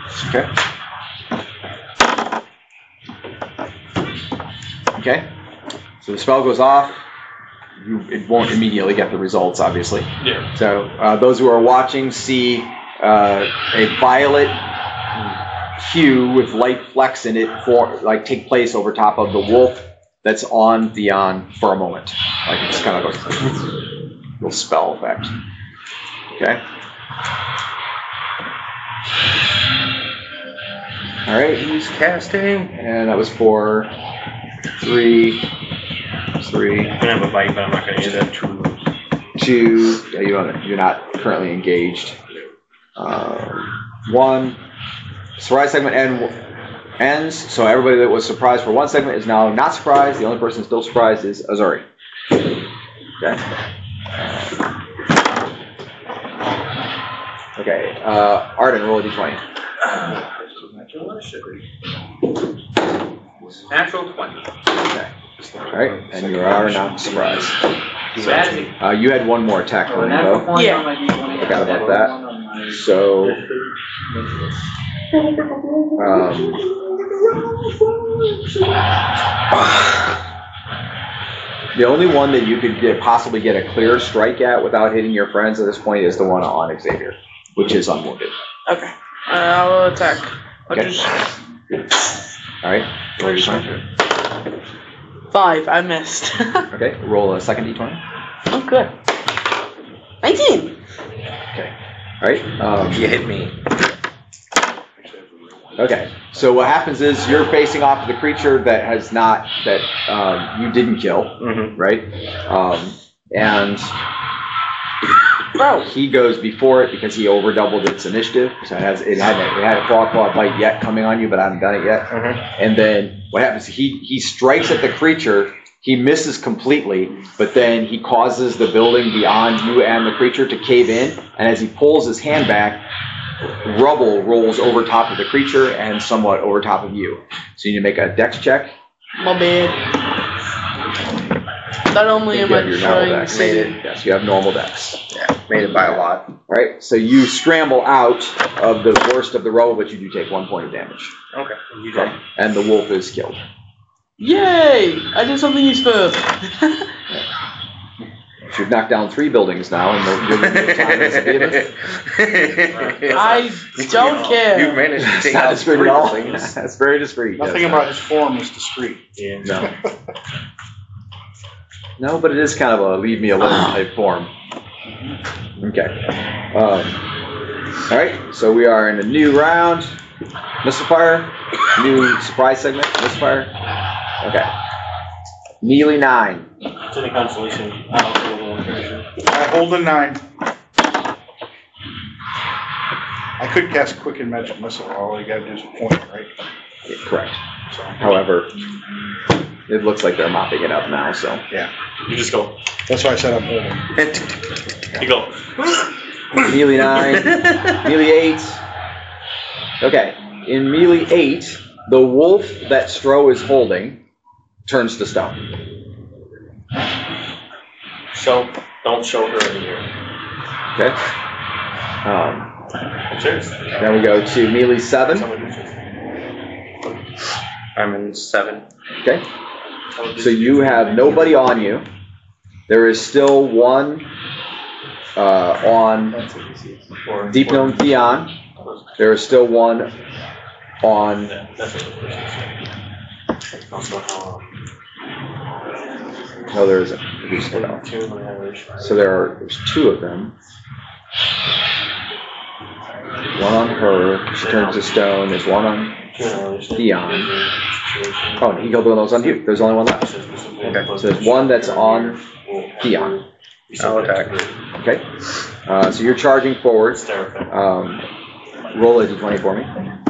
Okay. Okay. So the spell goes off. You, it won't immediately get the results, obviously. Yeah. So uh, those who are watching see uh, a violet hue with light flecks in it for like take place over top of the wolf that's on Theon for a moment. Like it's kind of a little spell effect. Okay. All right. He's casting. And that was for three, three, I'm gonna have a bite, but I'm not gonna use it. two. Yeah, you don't, you're not currently engaged. Um, one. Surprise segment end, ends. So everybody that was surprised for one segment is now not surprised. The only person still surprised is Azuri. Okay. Okay. Uh, Arden, roll a d twenty. Natural twenty. Okay. All right, and you are not surprised. So, uh, you had one more attack Oh, on natural you, twenty Yeah. on my D twenty. Forgot about Natural that. one on my- so um, the only one that you could get possibly get a clear strike at without hitting your friends at this point is the one on Xavier, which is unwounded. Okay. Uh, I'll attack. I'll Okay. just. All right. I'll just Five. I missed. Okay. Roll a second d twenty. Oh, good. nineteen. All right. Um, You hit me. Okay, so what happens is you're facing off the creature that has not, that um, you didn't kill, Mm-hmm. right? Um, and Bro. he goes before it because he over doubled its initiative. So it has it had it had a claw claw bite yet coming on you, but I haven't done it yet. Mm-hmm. And then what happens? He he strikes at the creature. He misses completely, but then he causes the building beyond you and the creature to cave in. And as he pulls his hand back, rubble rolls over top of the creature and somewhat over top of you. So you need to make a dex check. My bad. Not only You am I have your normal trying dex. to. Yes, you have normal dex. Yeah, made it by a lot. All right, so you scramble out of the worst of the rubble, but you do take one point of damage. Okay. You Okay. And the wolf is killed. Yay! I did something useful. So you've knocked down three buildings now, and you'll give you time as a behemoth. I don't care. You've managed to It's take not out discreet three at all. things. That's very discreet. Nothing yes. about his form is discreet. Yeah. No. No, but it is kind of a leave me alone type form. Okay. Um, all right, so we are in a new round. Missile fire. New surprise segment. Missile fire. Okay. Melee nine. It's any consolation. I don't feel the one version. I hold a nine. I could cast quick and magic missile. All you gotta do is point it, right? Yeah, correct. So, However, it looks like they're mopping it up now, so. yeah. You just go. That's why I said I'm holding. You go. Melee nine. Melee eight. Okay. In melee eight, the wolf that Stro is holding turns to stone. Show. Don't show her in here. Okay. Um, I'm serious. then we go to melee seven. Someone do this. I'm in seven. Okay. Someone do So you have nobody on you. There is still one uh, on Or- Deep Gnome Theon. There is still one on. That's what the person said. Also, how, No, there isn't. There's um, no. two annihilation. So there are there's two of them. One on her. She turns to stone. There's one on. Two annihilation. Theon. Oh, and he killed one of those on you. There's only one left. Okay. So there's one that's on Theon. I'll attack. Okay. Uh, so you're charging forward. Um, roll a d twenty for me.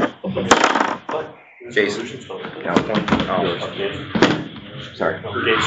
Jason. No. Oh, Sorry.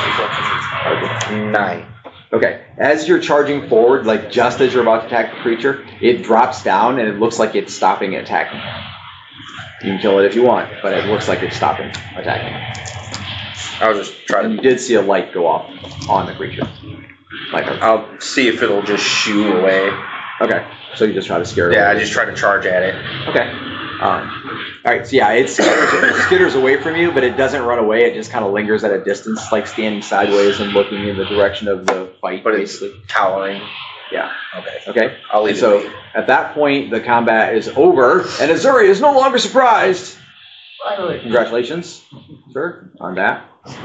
nine. Okay. As you're charging forward, like just as you're about to attack the creature, it drops down and it looks like it's stopping attacking. You can kill it if you want, but it looks like it's stopping attacking. I'll just try And you to. did see a light go off on the creature. Like a, I'll see if it'll just shoo away. okay. So you just try to scare it Yeah, I away. just try to charge at it. Okay. Um, all right. So yeah, it skitters, it skitters away from you, but it doesn't run away. It just kind of lingers at a distance, like standing sideways and looking in the direction of the fight. But it's basically. towering. Yeah. Okay. Okay. I'll And leave so it. at that point, the combat is over, and Azuri is no longer surprised. Congratulations, sir, on that.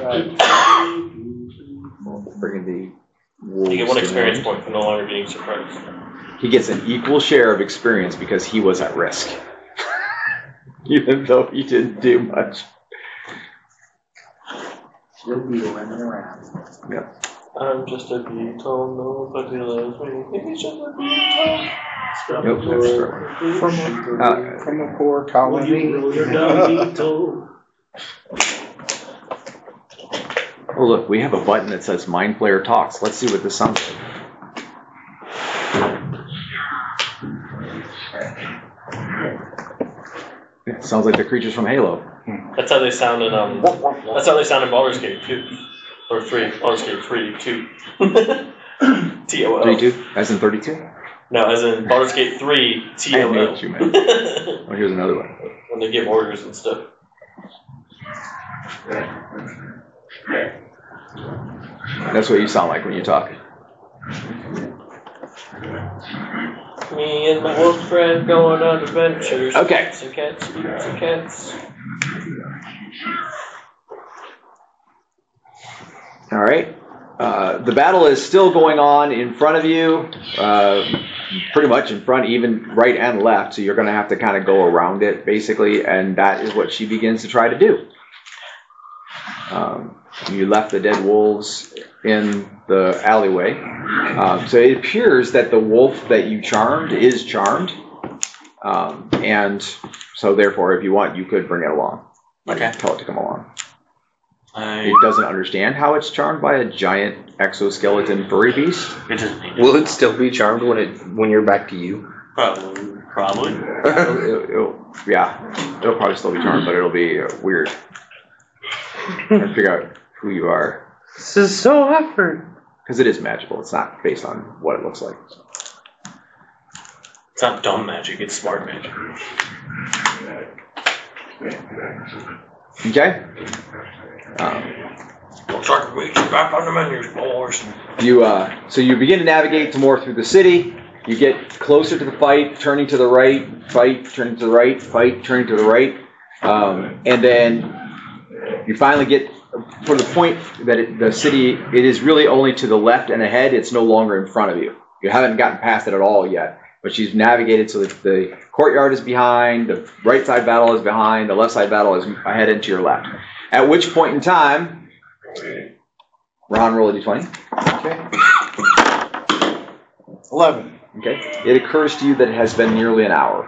Bringing the wolves You get one to experience land. point for no longer being surprised. He gets an equal share of experience because he was at risk, even though he didn't do much. She'll be running around. Yep. I'm just a beetle, nobody loves me. He's just a beetle. Nope, that's true. From a, Uh, from a poor colony. Oh look, we have a button that says Mind Flayer Talks. Let's see what this sounds like. It sounds like the creatures from Halo. That's how they sound in um. That's how they sound in Baldur's Gate too. Or three. Baldur's Gate three, two. T O L. thirty-two? As in thirty-two? No, as in Baldur's Gate three, T O I knew L. what you meant. Oh, here's another one. When they give orders and stuff. That's what you sound like when you talk. Me and my old friend going on adventures. Okay. Cats and cats, cats and cats. All right. Uh, the battle is still going on in front of you, uh, pretty much in front, even right and left. So you're going to have to kind of go around it, basically, and that is what she begins to try to do. Um, you left the dead wolves in the alleyway. Um, so it appears that the wolf that you charmed is charmed. Um, and so therefore, if you want, you could bring it along. Okay. Tell it to come along. I, It doesn't understand how it's charmed by a giant exoskeleton furry beast. it doesn't mean Will it still be charmed when it when you're back to you? Probably. Probably. It'll, it'll, it'll, yeah, it'll probably still be charmed, but it'll be uh, weird. Trying to figure out who you are. This is so awkward. Because it is magical. It's not based on what it looks like. It's not dumb magic, it's smart magic. Okay? Um, Looks like we get back on the menus, boys. you, uh, so you begin to navigate to more through the city. You get closer to the fight, turning to the right, fight, turning to the right, fight, turning to the right. Um, and then you finally get for the point that it, the city, it is really only to the left and ahead. It's no longer in front of you. You haven't gotten past it at all yet. But she's navigated so that the courtyard is behind, the right side battle is behind, the left side battle is ahead and to your left. At which point in time, Ron, roll a d twenty. Okay. Eleven. Okay. It occurs to you that it has been nearly an hour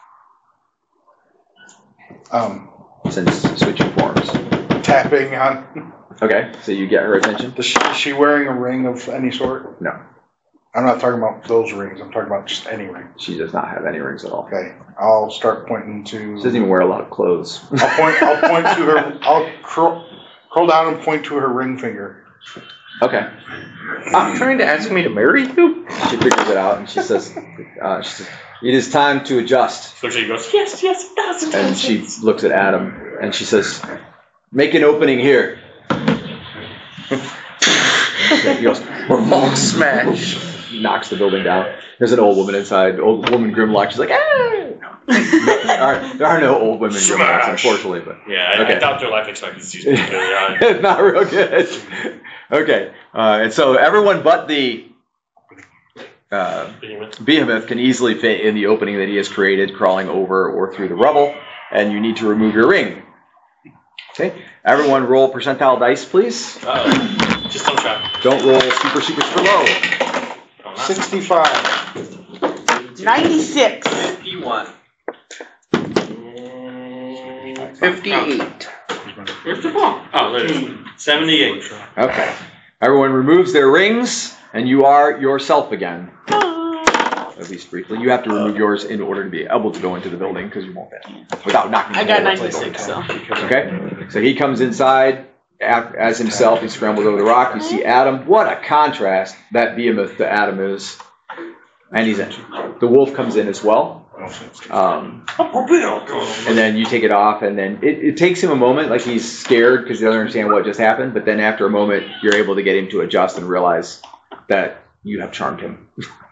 Um, since switching forms. tapping on. Okay, so you get her attention? Is she, is she wearing a ring of any sort? No, I'm not talking about those rings. I'm talking about just any ring. she does not have any rings at all. Okay. I'll start pointing to. She doesn't even wear a lot of clothes. I'll point. I'll point to her. I'll curl, curl down and point to her ring finger. Okay. I'm trying to ask me to marry you? She figures it out and she says, uh, she says, it is time to adjust. So she goes, yes, yes, it does. And she looks at Adam and she says, make an opening here. He goes, Hulk smash. knocks the building down. There's an old woman inside, old woman Grimlock. She's like, ah! there, are, there are no old women Grimlocks, unfortunately, but Yeah, I, Okay. I doubt their life expectancy is really high. it's not real good. Okay, uh, and so everyone but the uh, Behemoth. Behemoth can easily fit in the opening that he has created, crawling over or through the rubble, and you need to remove your ring. Okay, everyone roll percentile dice, please. Uh-oh. Just don't try. Don't roll super, super, super low. Oh, not- Sixty-five. ninety-six. fifty-one. Mm, fifty-eight. Oh, there it is. seventy-eight. Okay, everyone removes their rings, and you are yourself again. At least briefly. You have to remove yours in order to be able to go into the building, because you won't fit without knocking. I the got whole place ninety-six, over. so. Okay, so he comes inside af- as himself. He scrambles over the rock. You see Adam. What a contrast that Behemoth to Adam is. And he's in. The wolf comes in as well. Um, and then you take it off, and then it, it takes him a moment, like he's scared because he doesn't understand what just happened. But then after a moment, you're able to get him to adjust and realize that you have charmed him.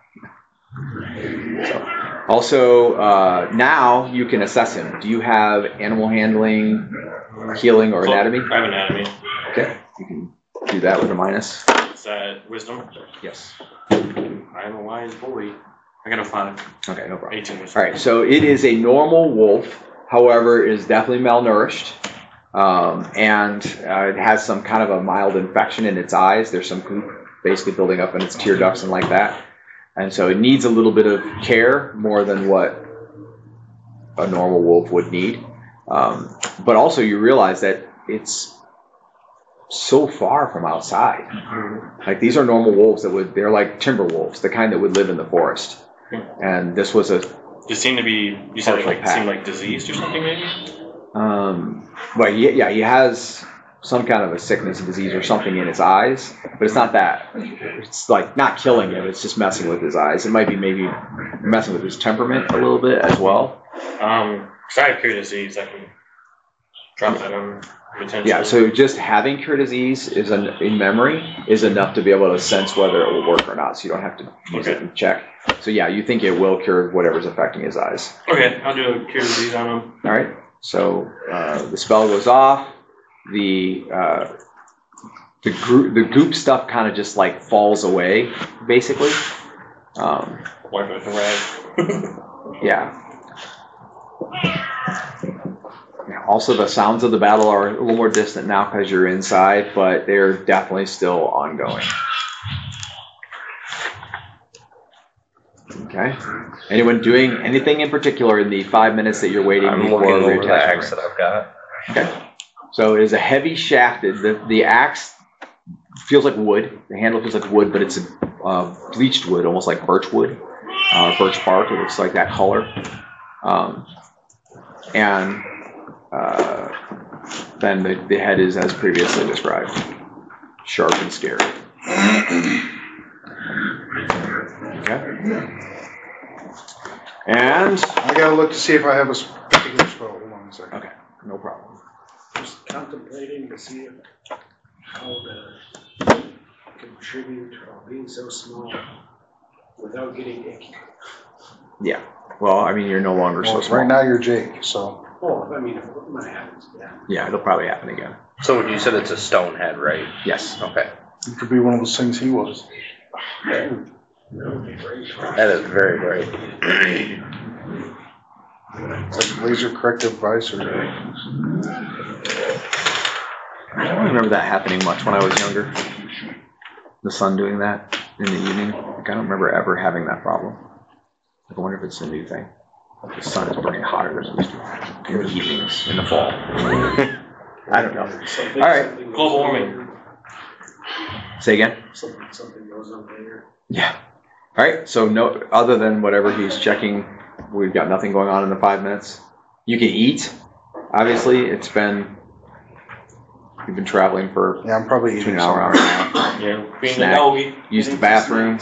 So, also, uh, now you can assess him. Do you have animal handling, healing, or anatomy? I have anatomy. Okay, you can do that with a minus. Is that wisdom? Yes. I am a wise boy. I got a five. Okay, no problem. eighteen wisdom. All right, so it is a normal wolf, however, it is definitely malnourished, um, and uh, it has some kind of a mild infection in its eyes. There's some goop basically building up in its tear ducts and like that. And so it needs a little bit of care more than what a normal wolf would need. Um, but also you realize that it's so far from outside. Like these are normal wolves that would, they're like timber wolves, the kind that would live in the forest. And this was a, Just seem to be, you said it Partial like, pack. seemed like diseased or something maybe? um, well, he, yeah, he has some kind of a sickness, disease, or something in his eyes, but it's not that. It's like not killing him. It's just messing with his eyes. It might be maybe messing with his temperament a little bit as well. Um, because I have cure disease, I can drop that on potentially. Yeah. So just having cure disease is an, in memory is enough to be able to sense whether it will work or not. So you don't have to use Okay. it and check. So yeah, you think it will cure whatever's affecting his eyes. Okay, I'll do a cure disease on him. All right. So uh, the spell goes off. The uh, the group the goop stuff kind of just like falls away, basically. Um, Wipe it with a rag. yeah. Also, the sounds of the battle are a little more distant now because you're inside, but they're definitely still ongoing. Okay. Anyone doing anything in particular in the five minutes that you're waiting I'm before looking over the reattaching? axe that I've got. Okay. So it is a heavy shafted. The, the axe feels like wood. The handle feels like wood, but it's a uh, bleached wood, almost like birch wood, uh, birch bark. It looks like that color. Um, and uh, then the, the head is as previously described, sharp and scary. Okay. And I gotta look to see if I have a s- particular spell. Hold on a second. okay, no problem. Just contemplating to see if, how to contribute while being so small without getting icky. Yeah. Well, I mean, you're no longer Well, so small. right now you're Jake, so Oh, I mean, if it might happen, yeah. Yeah, it'll probably happen again. So you said it's a stone head, right? Yes. Okay. it could be one of those things he was. That is very great. It's like laser corrective visor. I don't remember that happening much when I was younger. The sun doing that in the evening. Like, I don't remember ever having that problem. I wonder if it's a new thing. The sun is burning hotter than it used to in the evenings in the fall. I don't know. Something, All right. something Global goes on warming. later. Say again? Something, something goes on later. Yeah. All right. So no, other than whatever he's checking, we've got nothing going on in the five minutes. You can eat. Obviously, it's been you've been traveling for Yeah, I'm probably between eating an hour, hour something. and a half. Yeah, being Snack. the doggy. Use the bathroom.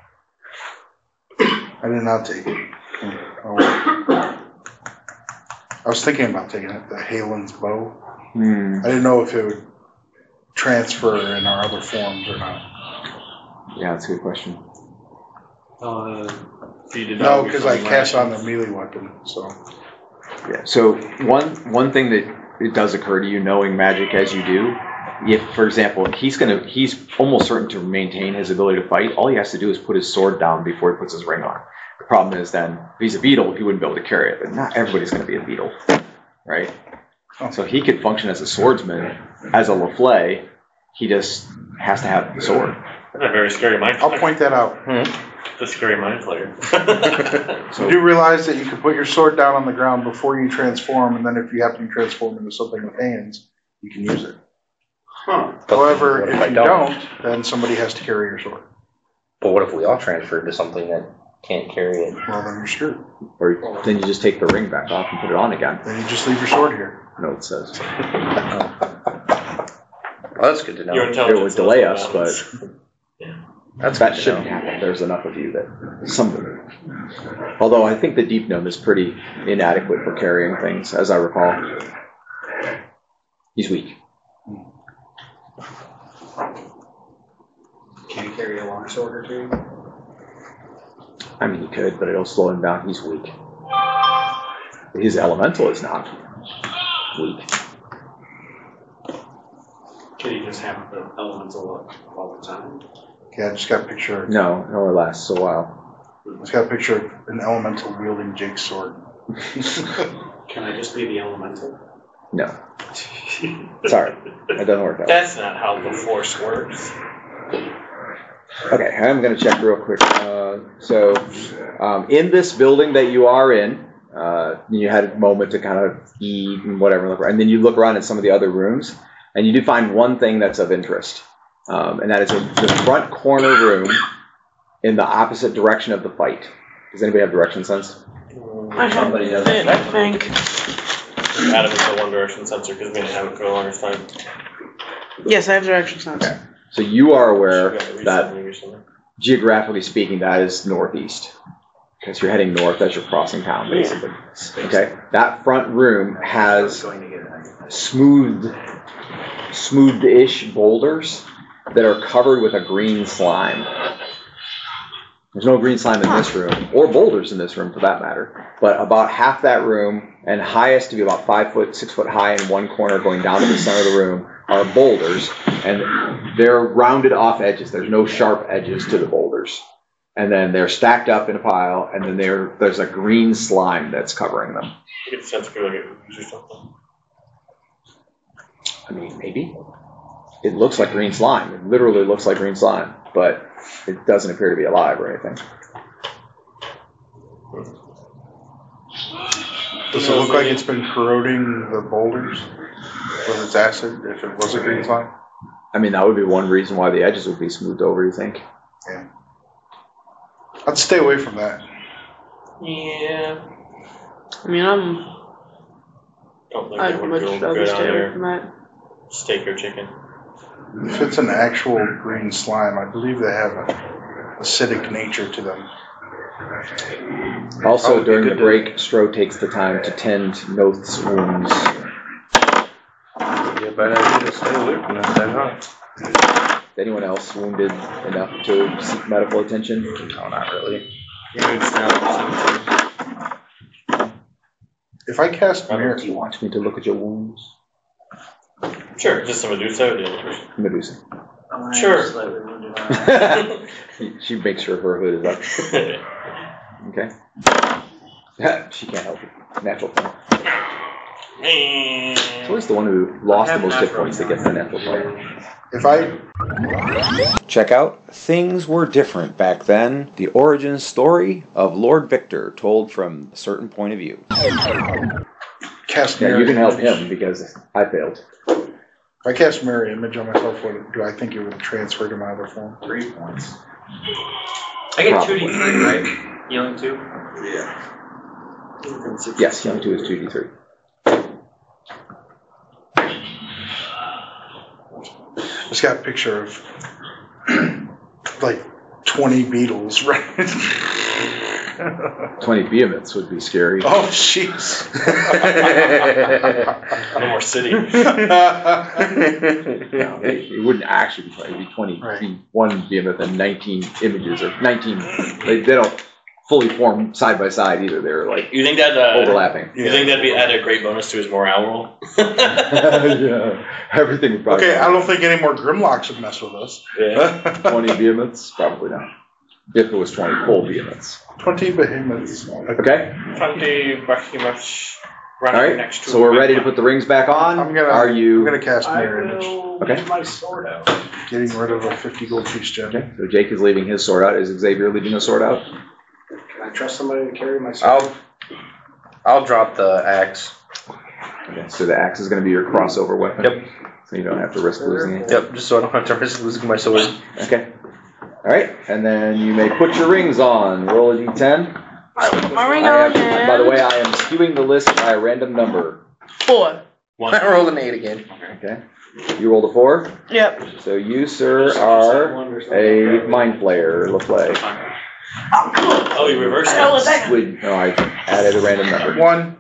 I did not take it. Oh, well. I was thinking about taking it, the Halen's bow. Hmm. I didn't know if it would transfer in our other forms or not. Yeah, that's a good question. Uh, feed the No, dog because with I some cast on the rations. melee weapon, so. Yeah. So one one thing that it does occur to you, knowing magic as you do, if, for example, he's gonna he's almost certain to maintain his ability to fight. All he has to do is put his sword down before he puts his ring on. The problem is then if he's a beetle, he wouldn't be able to carry it. But not everybody's going to be a beetle, right? Oh. So he could function as a swordsman, as a Laflay. He just has to have the sword. That's a very scary mind I'll flayer. point that out. It's a scary mind flayer. You do realize that you can put your sword down on the ground before you transform, and then if you happen to transform into something with hands, you can use it. Huh. However, What if I you don't, then somebody has to carry your sword. But what if we all transferred to something that can't carry it? Well, then you're screwed. Or then you just take the ring back off and put it on again. Then you just leave your sword here. No, it says. Well, that's good to know. Your It intelligence would delay knows us, balance. but That's that good to shouldn't know. happen. There's enough of you that some. Although I think the deep gnome is pretty inadequate for carrying things, as I recall. He's weak. Can you carry a long sword or two? I mean, he could, but it'll slow him down. He's weak. His elemental is not weak. Can you just have the elemental up all the time? Yeah, I just got a picture. No, it only lasts a while. Just got a picture of an elemental wielding Jake's sword. Can I just be the elemental? No. Sorry, that doesn't work out. That's not how the force works. Okay, I'm going to check real quick. Uh, so, um, in this building that you are in, uh, you had a moment to kind of eat and whatever, look around, and then you look around at some of the other rooms, and you do find one thing that's of interest, um, and that is a, the front corner room in the opposite direction of the fight. Does anybody have direction sense? I have Somebody does. it, I think. add them into one direction sensor because we didn't have it for the longest time. Yes, I have direction sense. Okay. So you are aware Should have that, recently, recently. geographically speaking, that is northeast. Because you're heading north as you're crossing town, basically. Okay. That front room has smooth, smooth-ish boulders that are covered with a green slime. There's no green slime in this room, or boulders in this room for that matter, but about half that room, and highest to be about five foot, six foot high in one corner going down to the center of the room, are boulders, and they're rounded off edges. There's no sharp edges to the boulders. And then they're stacked up in a pile, and then there, there's a green slime that's covering them. You get the sense of like it or something. I mean, maybe. It looks like green slime. It literally looks like green slime, but it doesn't appear to be alive or anything. Does it look like it's been corroding the boulders with its acid if it was a green slime? I mean, that would be one reason why the edges would be smoothed over, you think? Yeah. I'd stay away from that. Yeah. I mean, I'm. Don't think I'd they would much go rather good on stay away their from that. steak or chicken. If it's an actual green slime, I believe they have an acidic nature to them. Also, Probably during the good to- break, Stro takes the time to tend Noth's wounds. Yeah, but I need to stay away from that then, huh? Anyone else wounded enough to seek medical attention? No, not really. If I cast mirror, Do you want me to look at your wounds? Sure, just some Medusa or the other person. Medusa. Sure. She makes sure her hood is up. Okay. She can't help it. Natural point. It's always the one who lost the most hit points that gets the natural point. if I Check out Things Were Different Back Then, the origin story of Lord Victor told from a certain point of view. cast Yeah, mirror you can help image, him because I failed. if I cast mirror image on myself, what do I think it would transfer to my other form? Three points. I get two D Probably. three, right? Healing two? Yes, healing two is two d three. Just got a picture of like twenty beetles, right? twenty behemoths would be scary. Oh, jeez. No more city. No, it, it wouldn't actually be twenty. It'd be twenty. Right. Be one behemoth and nineteen images, or nineteen. They, they don't fully form side by side either. They're like You think that uh, overlapping. You think that'd be add a great bonus to his morale roll? Yeah, everything would probably. Okay, I don't think any more Grimlocks would mess with us. Yeah. twenty behemoths, probably not. If it was twenty full behemoths. twenty behemoths. Okay. Twenty behemoths. All right. So we're ready to put the rings back on. I'm gonna. Are you? I'm gonna cast I mirror image. will Okay. leave my sword out. Getting rid of a fifty gold piece gem. Okay. So Jake is leaving his sword out. Is Xavier leaving his sword out? Can I trust somebody to carry my sword? I'll, I'll drop the axe. Okay. So the axe is going to be your crossover weapon. Yep. So you don't have to risk losing it. Yep, just so I don't have to risk losing my sword. Okay. All right. And then you may put your rings on. Roll a d ten. I put my ring I on am, and by the way, I am skewing the list by a random number. four. I rolled an eight again. Okay. You rolled a four. Yep. So you, sir, are a mind flayer. Look like. Oh, you reversed I rolled a that. second. Wait, no, I added a random number. One.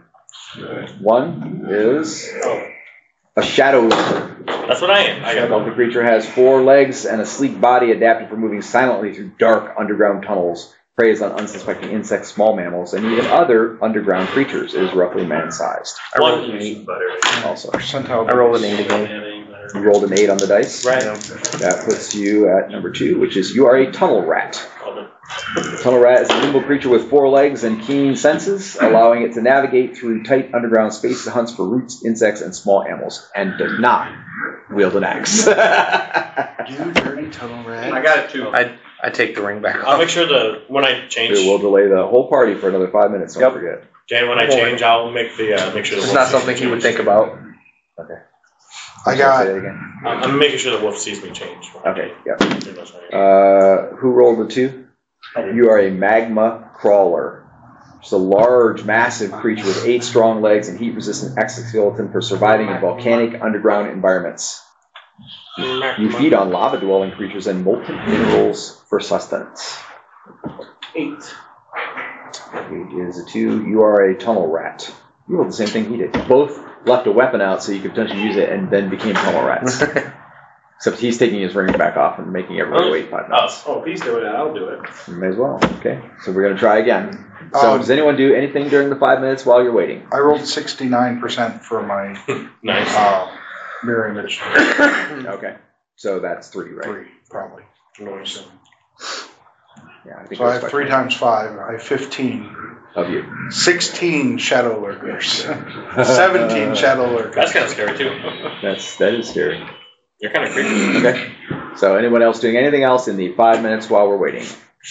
One is a shadow. That's what I am. I got The creature has four legs and a sleek body adapted for moving silently through dark underground tunnels. Preys on unsuspecting insects, small mammals, and even other underground creatures. It is roughly man-sized. I rolled one. an eight. Also, Percentile. I rolled an eight again. you rolled an eight on the dice. Right. That puts you at number two, which is you are a tunnel rat. Tunnel rat is a nimble creature with four legs and keen senses, allowing it to navigate through tight underground spaces, hunts for roots, insects, and small animals, and does not wield an axe. You dirty tunnel rat. I got it too. I I take the ring back I'll off. make sure the when I change, We will delay the whole party for another five minutes, don't Yep. forget. Jan, when I change, I'll make the uh, make sure the It's wolf not sees something me he would change. think about. Okay. I Say got. that again. I'm I'm making sure the wolf sees me change. Okay, yeah. Pretty much right. Uh, who rolled the two? You are a magma crawler. Just a large, massive creature with eight strong legs and heat-resistant exoskeleton for surviving in volcanic underground environments. You feed on lava-dwelling creatures and molten minerals for sustenance. Eight. Eight is a two. You are a tunnel rat. You rolled the same thing he did. Both left a weapon out so you could potentially use it and then became tunnel rats. Except he's taking his ring back off and making everybody wait five minutes. Oh, if he's doing it, I'll do it. You may as well. Okay. So we're going to try again. So Um, does anyone do anything during the five minutes while you're waiting? I rolled sixty-nine percent for my Nice. uh, mirror image. Okay. So that's three, right? Three, probably. Nice. Yeah, I think So I that's have three times five. I have fifteen. of you. sixteen shadow lurkers. seventeen shadow lurkers. That's kind of scary too. That's that is scary. You're kind of creepy. Okay. So anyone else doing anything else in the five minutes while we're waiting?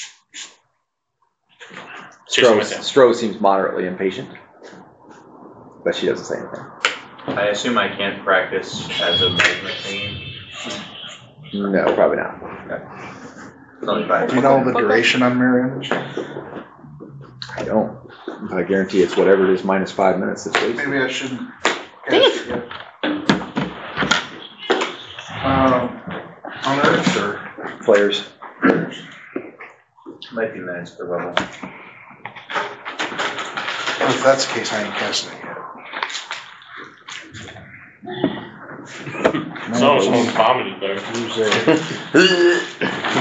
Chasing Stro, myself. Stro seems moderately impatient, but she doesn't say anything. I assume I can't practice as a movement thing. No, probably not. It's only five. Do you know the duration on mirror image? I don't. I guarantee it's whatever it is minus five minutes this week. Maybe I shouldn't. Dang it. cast yet. Um, on Earth or? Players. Might be minutes per level. If that's the case, I ain't casting it yet. So someone vomited there. Use a-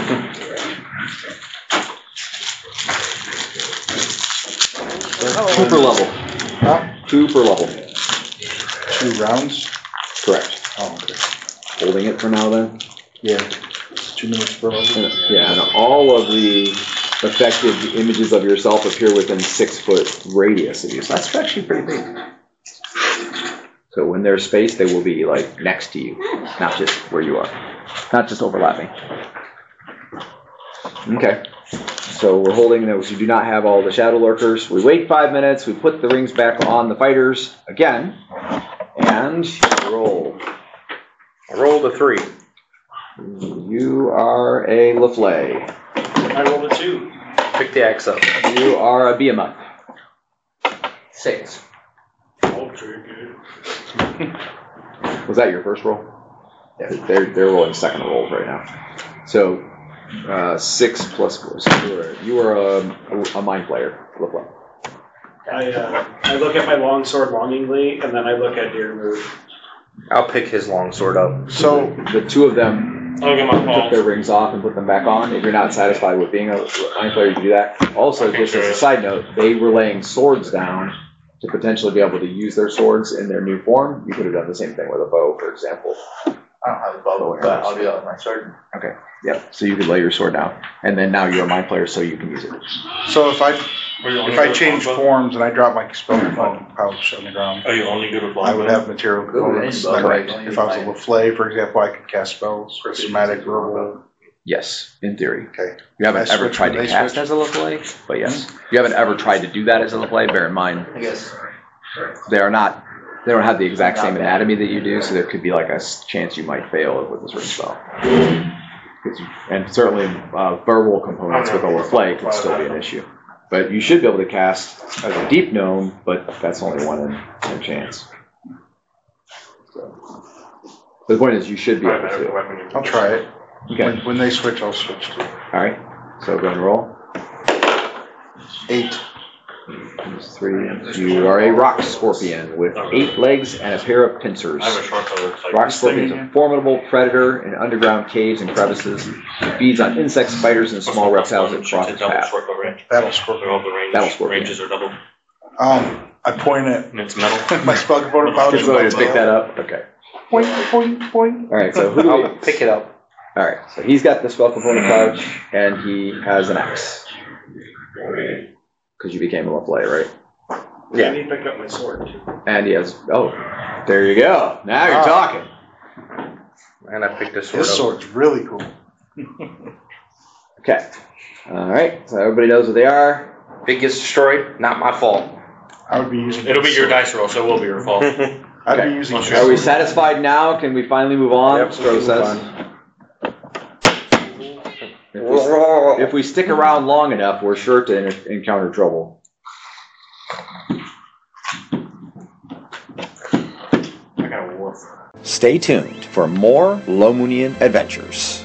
Two per level. Huh? Two per level. Two rounds? Correct. Oh, okay. Holding it for now then. Yeah. Two minutes per level? Yeah, and all of the affected images of yourself appear within six foot radius of you. So that's actually pretty big. So when there's space, they will be like next to you, not just where you are, not just overlapping. Okay. So we're holding those. You do not have all the shadow lurkers. We wait five minutes. We put the rings back on the fighters again, and roll. I rolled a three. You are a Laflay. I rolled a two. Pick the axe up. You are a Behemoth. Six. Ultra good. Was that your first roll? Yeah, they're they're rolling second rolls right now. So uh, six plus four. So you are you are a, a mind player. Laflay. I, uh, I look at my longsword longingly, and then I look at your move. I'll pick his longsword up. So, The two of them I'll get my took balls. their rings off and put them back on. If you're not satisfied with being a mind player, you can do that. Also, Okay, just as a sure. side note, they were laying swords down to potentially be able to use their swords in their new form. You could have done the same thing with a bow, for example. I don't have a bow, but I'll do that with my sword. Okay. Yep. So you could lay your sword down, and then now you're a mind player, so you can use it. so if I Are you only if I good with change longbow? forms and I drop my spell pouch on the ground, Are you only good with I would longbow? have material Good with components. any bow, Like right? if I was a Laflay, for example, I could cast spells, somatic, verbal. Yes, in theory. Okay. You haven't I ever switch tried when to they cast switch? as a Laflay, but yes. You haven't ever tried to do that as a Laflay. Bear in mind, I guess. they are not. They don't have the exact same anatomy that you do, so there could be like a s- chance you might fail with this ring spell. 'Cause you- And certainly, uh, verbal components with a Laflay could still be an issue. But you should be able to cast as a deep gnome, but that's only one in ten chance. So. But the point is, you should be able Alright, to. weapon you- I'll try it. Okay. When, when they switch, I'll switch to All right. So go and roll. eight. There's three. You are a rock scorpion with eight legs and a pair of pincers. I have a short bow. It's like Rock scorpion is a formidable predator in underground caves and crevices. He feeds on insects, spiders, and small reptiles that cross his double path. short bow range. Battle They're scorpion. all the range. Battle scorpion. Ranges are double. Um, I point at And it's metal. my spell component pouch. Just want to pick that up. Okay. Point, point, point. All right. So who do we? I'll pick it up. All right. So he's got the spell component pouch, and he has an axe. Because you became a Laflay, right? Yeah. And he picked up my sword, too. And he has. Oh, there you go. Now you're Ah. talking. And I picked this sword His up. sword's really cool. Okay. All right. So everybody knows what they are. If it gets destroyed, not my fault. I would be using. It'll be his your sword. dice roll, so it will be your fault. I'd Okay. be using. Are his Are we sword. satisfied now? Can we finally move on? Yep, Stro move says. If we, if we stick around long enough, we're sure to en- encounter trouble. levels. Stay tuned for more Lomoonian adventures.